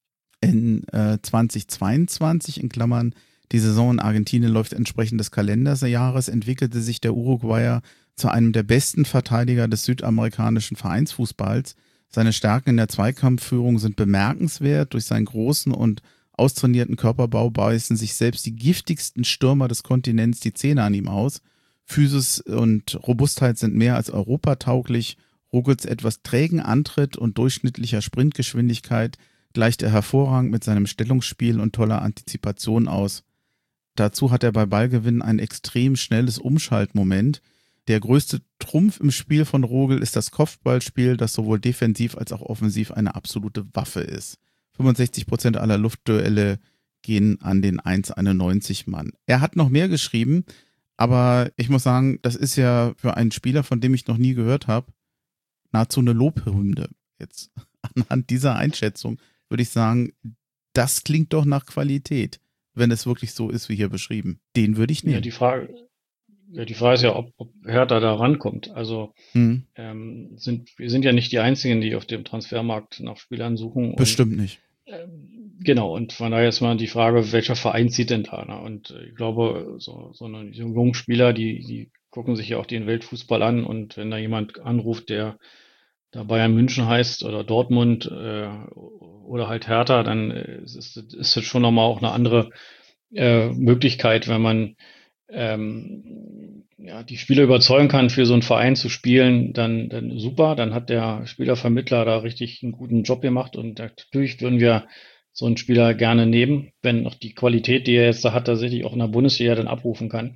In äh, zweitausendzweiundzwanzig, in Klammern, die Saison in Argentinien läuft entsprechend des Kalenderjahres, entwickelte sich der Uruguayer zu einem der besten Verteidiger des südamerikanischen Vereinsfußballs. Seine Stärken in der Zweikampfführung sind bemerkenswert. Durch seinen großen und austrainierten Körperbau beißen sich selbst die giftigsten Stürmer des Kontinents die Zähne an ihm aus. Physis und Robustheit sind mehr als europatauglich. Rogels etwas trägen Antritt und durchschnittlicher Sprintgeschwindigkeit gleicht er hervorragend mit seinem Stellungsspiel und toller Antizipation aus. Dazu hat er bei Ballgewinnen ein extrem schnelles Umschaltmoment. Der größte Trumpf im Spiel von Rogel ist das Kopfballspiel, das sowohl defensiv als auch offensiv eine absolute Waffe ist. fünfundsechzig Prozent aller Luftduelle gehen an den eins Komma einundneunzig Mann. Er hat noch mehr geschrieben, aber ich muss sagen, das ist ja für einen Spieler, von dem ich noch nie gehört habe, nahezu eine Lobhymne. Jetzt anhand dieser Einschätzung würde ich sagen, das klingt doch nach Qualität, wenn es wirklich so ist, wie hier beschrieben. Den würde ich nehmen. Ja, die Frage, ja, die Frage ist ja, ob, ob Hertha da rankommt. Also hm. ähm, sind, wir sind ja nicht die Einzigen, die auf dem Transfermarkt nach Spielern suchen. Bestimmt und, nicht. Ähm, genau, und von daher ist mal die Frage, welcher Verein zieht denn da? Ne? Und ich glaube, so, so eine so jungen Spieler, die, die gucken sich ja auch den Weltfußball an und wenn da jemand anruft, der da Bayern München heißt oder Dortmund äh, oder halt Hertha, dann äh, ist, ist das schon nochmal auch eine andere äh, Möglichkeit, wenn man ähm, ja, die Spieler überzeugen kann, für so einen Verein zu spielen, dann, dann super, dann hat der Spielervermittler da richtig einen guten Job gemacht und natürlich würden wir so einen Spieler gerne nehmen, wenn auch die Qualität, die er jetzt da hat, tatsächlich auch in der Bundesliga dann abrufen kann.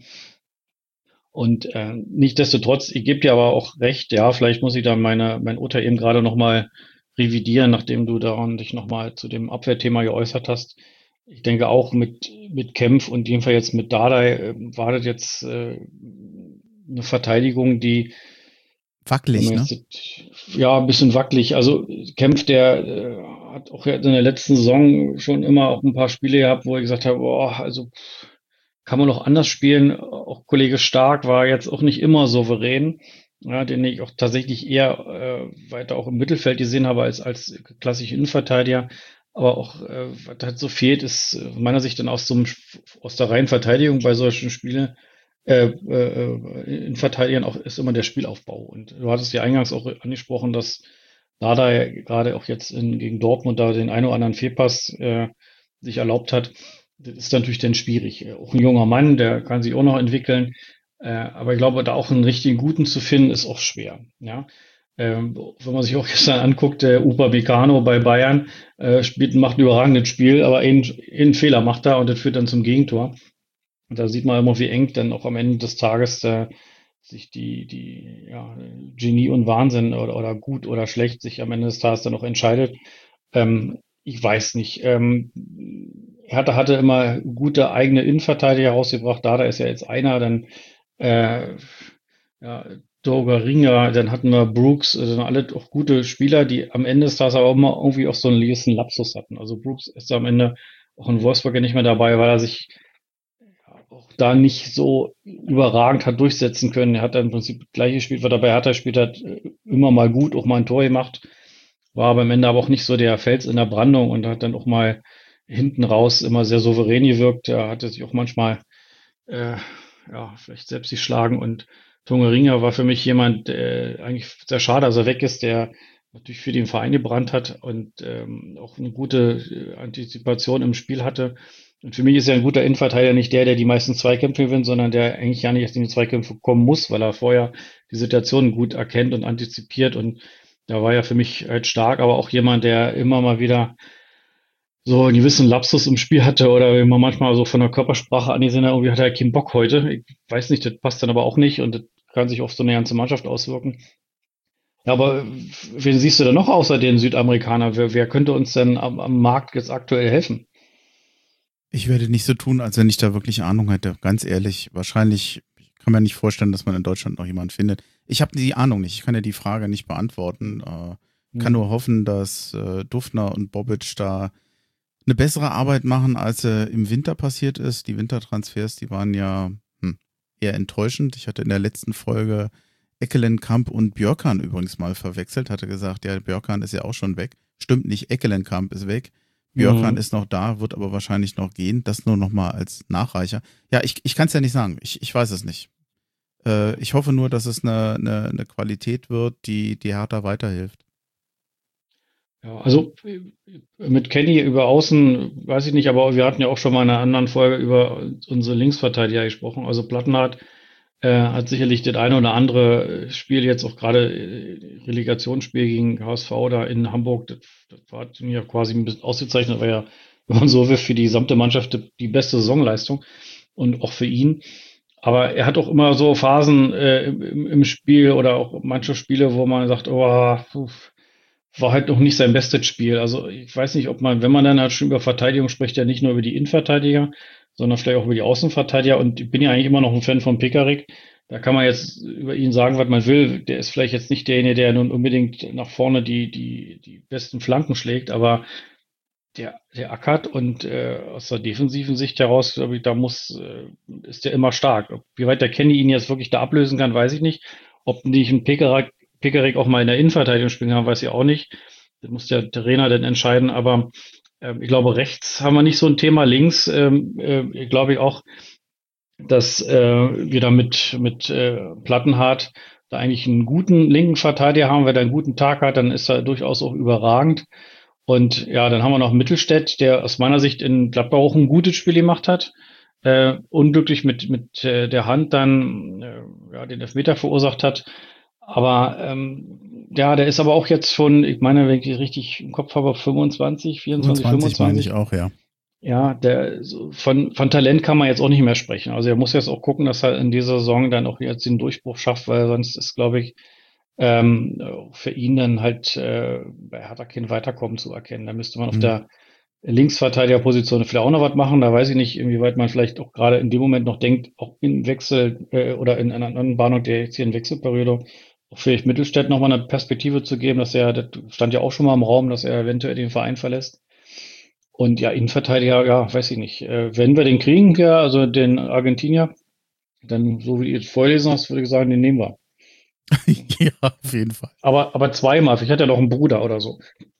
Und äh, nichtsdestotrotz, ich gebe dir aber auch recht, ja, vielleicht muss ich da meine, mein Urteil eben gerade nochmal revidieren, nachdem du daran dich nochmal zu dem Abwehrthema geäußert hast. Ich denke auch mit, mit Kempf und jedenfalls jetzt mit Dardai äh, war das jetzt äh, eine Verteidigung, die wackelig, ne? Jetzt, ja, ein bisschen wackelig. Also Kempf, der äh, hat auch in der letzten Saison schon immer auch ein paar Spiele gehabt, wo ich gesagt habe, boah, also kann man noch anders spielen. Auch Kollege Stark war jetzt auch nicht immer souverän, ja, den ich auch tatsächlich eher äh, weiter auch im Mittelfeld gesehen habe als als klassische Innenverteidiger. Aber auch äh, was halt so fehlt, ist aus meiner Sicht dann aus so einem, aus der reinen Verteidigung bei solchen Spielen äh, äh, in Verteidigern auch ist immer der Spielaufbau. Und du hattest ja eingangs auch angesprochen, dass Dada ja gerade auch jetzt in, gegen Dortmund da den einen oder anderen Fehlpass äh, sich erlaubt hat. Das ist natürlich dann schwierig. Auch ein junger Mann, der kann sich auch noch entwickeln. Äh, aber ich glaube, da auch einen richtigen Guten zu finden, ist auch schwer. Ja. Ähm, wenn man sich auch gestern anguckt, der Upamecano bei Bayern äh, spielt, macht ein überragendes Spiel, aber einen, einen Fehler macht er und das führt dann zum Gegentor. Und da sieht man immer, wie eng dann auch am Ende des Tages äh, sich die, die ja, Genie und Wahnsinn oder, oder gut oder schlecht sich am Ende des Tages dann auch entscheidet. Ähm, ich weiß nicht. Ähm, Hertha hatte immer gute eigene Innenverteidiger rausgebracht. Dada ist ja jetzt einer, dann äh, ja, Doga dann hatten wir Brooks, also alle auch gute Spieler, die am Ende des Tages aber auch immer irgendwie auch so einen gewissen Lapsus hatten. Also Brooks ist am Ende auch in Wolfsburg ja nicht mehr dabei, weil er sich auch da nicht so überragend hat durchsetzen können. Er hat dann im Prinzip gleich gespielt, was er bei Hertha gespielt hat, immer mal gut, auch mal ein Tor gemacht, war aber am Ende aber auch nicht so der Fels in der Brandung und hat dann auch mal hinten raus immer sehr souverän gewirkt. Er hatte sich auch manchmal äh, ja, vielleicht selbst geschlagen und Tonga war für mich jemand, der eigentlich sehr schade, dass er weg ist, der natürlich für den Verein gebrannt hat und ähm, auch eine gute äh, Antizipation im Spiel hatte. Und für mich ist ja ein guter Innenverteidiger nicht der, der die meisten Zweikämpfe gewinnt, sondern der eigentlich ja nicht erst in die Zweikämpfe kommen muss, weil er vorher die Situation gut erkennt und antizipiert. Und Der war ja für mich halt stark, aber auch jemand, der immer mal wieder so einen gewissen Lapsus im Spiel hatte oder immer manchmal so von der Körpersprache angesehen hat, irgendwie hat er keinen Bock heute. Ich weiß nicht, das passt dann aber auch nicht und das kann sich auf so eine ganze Mannschaft auswirken. Ja, aber wen siehst du denn noch außer den Südamerikanern? Wer, wer könnte uns denn am, am Markt jetzt aktuell helfen? Ich werde nicht so tun, als wenn ich da wirklich Ahnung hätte. Ganz ehrlich, wahrscheinlich ich kann mir nicht vorstellen, dass man in Deutschland noch jemanden findet. Ich habe die Ahnung nicht. Ich kann ja die Frage nicht beantworten. Äh, kann Hm. nur hoffen, dass äh, Dufner und Bobic da eine bessere Arbeit machen, als sie im Winter passiert ist. Die Wintertransfers, die waren ja hm, eher enttäuschend. Ich hatte in der letzten Folge Ekkelenkamp und Björkan übrigens mal verwechselt. Hatte gesagt, ja, Björkan ist ja auch schon weg. Stimmt nicht, Ekkelenkamp ist weg. Björkan Hm. ist noch da, wird aber wahrscheinlich noch gehen. Das nur noch mal als Nachreicher. Ja, ich, ich kann es ja nicht sagen. Ich, ich weiß es nicht. Äh, ich hoffe nur, dass es eine, eine, eine Qualität wird, die, die Hertha weiterhilft. Ja, also äh, mit Kenny über Außen weiß ich nicht, aber wir hatten ja auch schon mal in einer anderen Folge über unsere Linksverteidiger gesprochen. Also Plattenhardt äh, hat sicherlich das eine oder andere Spiel jetzt auch gerade äh, Relegationsspiel gegen H S V da in Hamburg, das, das war ja quasi ein bisschen ausgezeichnet, war ja, wenn man so will, für die gesamte Mannschaft die, die beste Saisonleistung und auch für ihn. Aber er hat auch immer so Phasen äh, im, im Spiel oder auch manche Spiele, wo man sagt, oh, puh, war halt noch nicht sein bestes Spiel. Also ich weiß nicht, ob man, wenn man dann halt schon über Verteidigung spricht, ja nicht nur über die Innenverteidiger, sondern vielleicht auch über die Außenverteidiger. Und ich bin ja eigentlich immer noch ein Fan von Pekarik. Da kann man jetzt über ihn sagen, was man will. Der ist vielleicht jetzt nicht derjenige, der nun unbedingt nach vorne die, die, die besten Flanken schlägt, aber der, der ackert und äh, aus der defensiven Sicht heraus, glaube ich, da muss, äh, ist der immer stark. Wie weit der Kenny ihn jetzt wirklich da ablösen kann, weiß ich nicht. Ob nicht ein Pekarik, Pekarik auch mal in der Innenverteidigung spielen kann, weiß ich auch nicht. Das muss der Trainer dann entscheiden. Aber ähm, ich glaube, rechts haben wir nicht so ein Thema. Links ähm, äh, glaube ich auch, dass äh, wir da mit, mit äh, Plattenhardt da eigentlich einen guten linken Verteidiger haben. Wer da einen guten Tag hat, dann ist er durchaus auch überragend. Und ja, dann haben wir noch Mittelstädt, der aus meiner Sicht in Gladbach auch ein gutes Spiel gemacht hat. Äh, unglücklich mit, mit äh, der Hand dann äh, ja, den Elfmeter verursacht hat. Aber ähm, ja, der ist aber auch jetzt schon, ich meine, wenn ich das richtig im Kopf habe, fünfundzwanzig, vierundzwanzig, fünfundzwanzig meine ich fünfundzwanzig. auch, ja. Ja, der so von, von Talent kann man jetzt auch nicht mehr sprechen. Also er muss jetzt auch gucken, dass er in dieser Saison dann auch jetzt den Durchbruch schafft, weil sonst ist, glaube ich, ähm, für ihn dann halt äh, bei Hertha kein Weiterkommen zu erkennen. Da müsste man auf Hm. der Linksverteidigerposition vielleicht auch noch was machen. Da weiß ich nicht, inwieweit man vielleicht auch gerade in dem Moment noch denkt, auch im Wechsel äh, oder in einer anderen Bahnung, der jetzt hier in Wechselperiode, auch vielleicht Mittelstädt nochmal eine Perspektive zu geben, dass er, das stand ja auch schon mal im Raum, dass er eventuell den Verein verlässt. Und ja, Innenverteidiger, ja, weiß ich nicht. Äh, wenn wir den kriegen, ja, also den Argentinier, dann, so wie ihr es vorlesen hast, würde ich sagen, den nehmen wir. Ja, auf jeden Fall. Aber, aber zweimal, ich hatte ja noch einen Bruder oder so.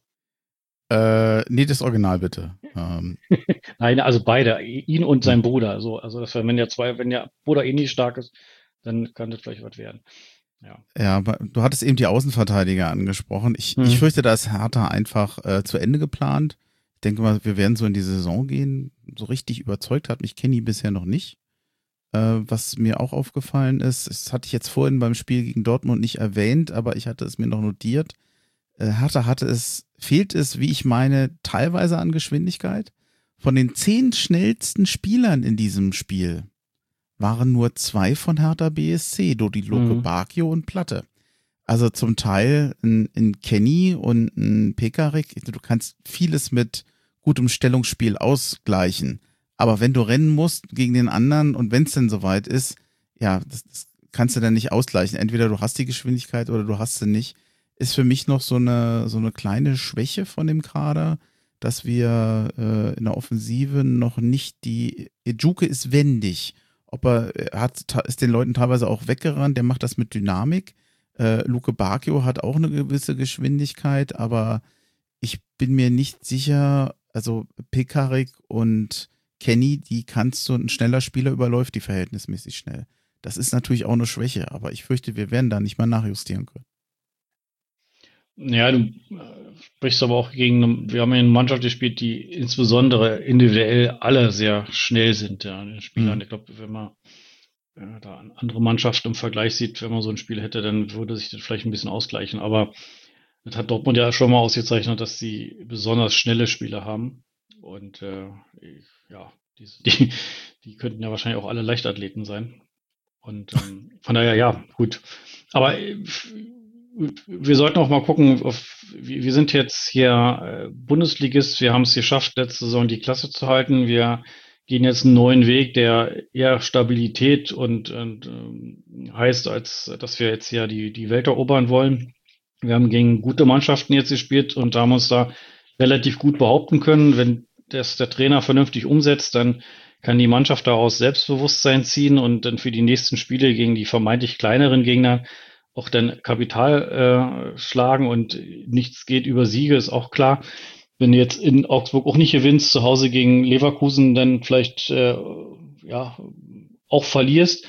Äh, nee, das Original bitte. Ähm, Nein, also beide, ihn und hm. sein Bruder. So, also das wenn ja zwei, wenn der Bruder eh nicht stark ist, dann kann das vielleicht was werden. Ja. Ja, aber du hattest eben die Außenverteidiger angesprochen. Ich, ich Hm. fürchte, da ist Hertha einfach äh, zu Ende geplant. Ich denke mal, wir werden so in die Saison gehen. So richtig überzeugt hat mich Kenny bisher noch nicht. Äh, was mir auch aufgefallen ist, das hatte ich jetzt vorhin beim Spiel gegen Dortmund nicht erwähnt, aber ich hatte es mir noch notiert. Äh, Hertha hatte es, fehlt es, wie ich meine, teilweise an Geschwindigkeit. Von den zehn schnellsten Spielern in diesem Spiel waren nur zwei von Hertha B S C, Dodi Luke Hm. Bacchio und Platte. Also zum Teil ein, ein Kenny und ein Pekarik. Du kannst vieles mit gutem Stellungsspiel ausgleichen. Aber wenn du rennen musst gegen den anderen und wenn es denn soweit ist, ja, das, das kannst du dann nicht ausgleichen. Entweder du hast die Geschwindigkeit oder du hast sie nicht. Ist für mich noch so eine, so eine kleine Schwäche von dem Kader, dass wir äh, in der Offensive noch nicht die. Ejuke ist wendig. Ob er, er hat, ist den Leuten teilweise auch weggerannt, der macht das mit Dynamik. Äh, Luke Bacchio hat auch eine gewisse Geschwindigkeit, aber ich bin mir nicht sicher, also Pekarik und Kenny, die kannst du, ein schneller Spieler überläuft die verhältnismäßig schnell. Das ist natürlich auch eine Schwäche, aber ich fürchte, wir werden da nicht mal nachjustieren können. Ja, du äh, sprichst aber auch gegen eine, wir haben ja eine Mannschaft gespielt, die insbesondere individuell alle sehr schnell sind, ja, den Hm. Spielern. Ich glaube, wenn man äh, da andere Mannschaften im Vergleich sieht, wenn man so ein Spiel hätte, dann würde sich das vielleicht ein bisschen ausgleichen. Aber Das hat Dortmund ja schon mal ausgezeichnet, dass sie besonders schnelle Spieler haben. Und äh, ich, ja, die, die, die könnten ja wahrscheinlich auch alle Leichtathleten sein. Und ähm, von daher, ja, gut. Aber äh, wir sollten auch mal gucken, auf, wir, wir sind jetzt hier äh, Bundesligist, wir haben es geschafft, letzte Saison die Klasse zu halten. Wir gehen jetzt einen neuen Weg, der eher Stabilität und, und ähm, heißt, als dass wir jetzt ja die, die Welt erobern wollen. Wir haben gegen gute Mannschaften jetzt gespielt und haben uns da relativ gut behaupten können. Wenn das der Trainer vernünftig umsetzt, dann kann die Mannschaft daraus Selbstbewusstsein ziehen und dann für die nächsten Spiele gegen die vermeintlich kleineren Gegner auch dann Kapital äh, schlagen und nichts geht über Siege, ist auch klar. Wenn du jetzt in Augsburg auch nicht gewinnst, zu Hause gegen Leverkusen dann vielleicht äh, ja auch verlierst,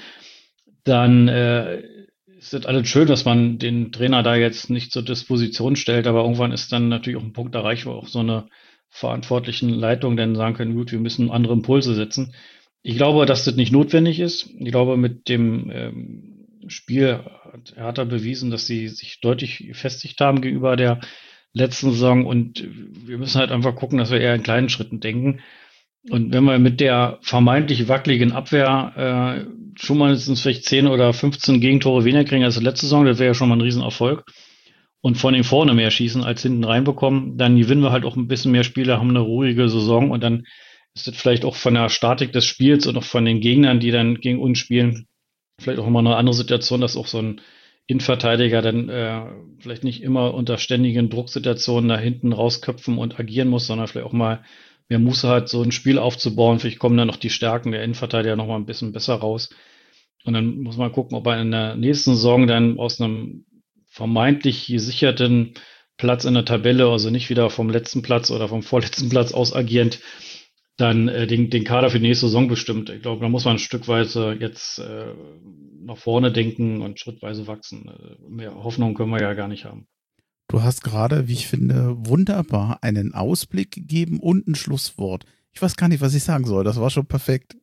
dann äh, ist das alles schön, dass man den Trainer da jetzt nicht zur Disposition stellt, aber irgendwann ist dann natürlich auch ein Punkt erreicht, wo auch so eine verantwortlichen Leitung dann sagen können, gut, wir müssen andere Impulse setzen. Ich glaube, dass das nicht notwendig ist. Ich glaube, mit dem ähm, Spiel hat Hertha bewiesen, dass sie sich deutlich gefestigt haben gegenüber der letzten Saison und wir müssen halt einfach gucken, dass wir eher in kleinen Schritten denken. Und wenn wir mit der vermeintlich wackeligen Abwehr äh, schon mal vielleicht zehn oder fünfzehn Gegentore weniger kriegen als letzte Saison, das wäre ja schon mal ein Riesenerfolg. Und von den vorne mehr schießen als hinten reinbekommen, dann gewinnen wir halt auch ein bisschen mehr Spiele, haben eine ruhige Saison und dann ist das vielleicht auch von der Statik des Spiels und auch von den Gegnern, die dann gegen uns spielen, vielleicht auch mal eine andere Situation, dass auch so ein Innenverteidiger dann äh, vielleicht nicht immer unter ständigen Drucksituationen da hinten rausköpfen und agieren muss, sondern vielleicht auch mal mehr Muße hat, so ein Spiel aufzubauen. Vielleicht kommen dann noch die Stärken der Innenverteidiger noch mal ein bisschen besser raus. Und dann muss man gucken, ob er in der nächsten Saison dann aus einem vermeintlich gesicherten Platz in der Tabelle, also nicht wieder vom letzten Platz oder vom vorletzten Platz aus agierend, dann äh, den, den Kader für die nächste Saison bestimmt. Ich glaube, da muss man ein Stückweise jetzt äh, nach vorne denken und schrittweise wachsen. Äh, mehr Hoffnung können wir ja gar nicht haben. Du hast gerade, wie ich finde, wunderbar einen Ausblick gegeben und ein Schlusswort. Ich weiß gar nicht, was ich sagen soll. Das war schon perfekt.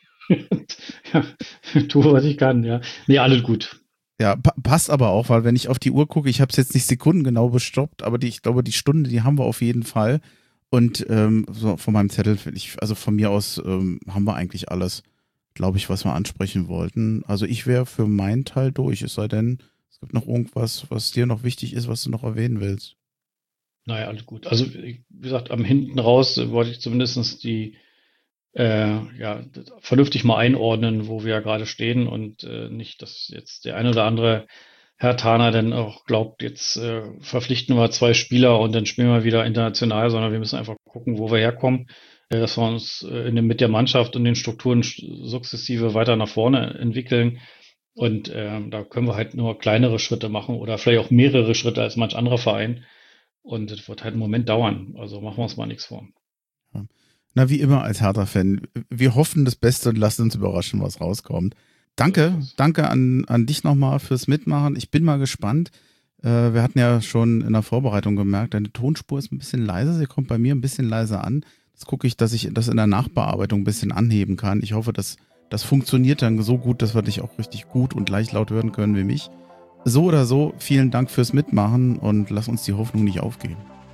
Ja, tu, was ich kann, ja. Nee, alles gut. Ja, pa passt aber auch, weil wenn ich auf die Uhr gucke, ich habe es jetzt nicht sekundengenau bestoppt, aber die, ich glaube, die Stunde, die haben wir auf jeden Fall. Und ähm, so von meinem Zettel, ich, also von mir aus ähm, haben wir eigentlich alles, glaube ich, was wir ansprechen wollten. Also ich wäre für meinen Teil durch, es sei denn, es gibt noch irgendwas, was dir noch wichtig ist, was du noch erwähnen willst. Naja, alles gut. Also, wie gesagt, am hinten raus äh, wollte ich zumindest die äh, ja, vernünftig mal einordnen, wo wir ja gerade stehen und äh, nicht, dass jetzt der eine oder andere Herr Thaner dann auch glaubt, jetzt äh, verpflichten wir zwei Spieler und dann spielen wir wieder international, sondern wir müssen einfach gucken, wo wir herkommen, äh, dass wir uns äh, in dem, mit der Mannschaft und den Strukturen sukzessive weiter nach vorne entwickeln. Und äh, da können wir halt nur kleinere Schritte machen oder vielleicht auch mehrere Schritte als manch anderer Verein. Und das wird halt einen Moment dauern. Also machen wir uns mal nichts vor. Na, wie immer als Hertha-Fan, wir hoffen das Beste und lassen uns überraschen, was rauskommt. Danke, danke an, an dich nochmal fürs Mitmachen. Ich bin mal gespannt. Äh, wir hatten ja schon in der Vorbereitung gemerkt, deine Tonspur ist ein bisschen leiser. Sie kommt bei mir ein bisschen leiser an. Jetzt gucke ich, dass ich das in der Nachbearbeitung ein bisschen anheben kann. Ich hoffe, dass das funktioniert dann so gut, dass wir dich auch richtig gut und leicht laut hören können wie mich. So oder so, vielen Dank fürs Mitmachen und lass uns die Hoffnung nicht aufgeben.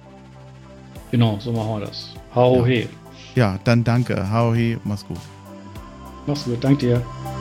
Genau, so machen wir das. Hau Ja. he. Ja, dann danke. Hau he, mach's gut. Mach's gut, danke dir.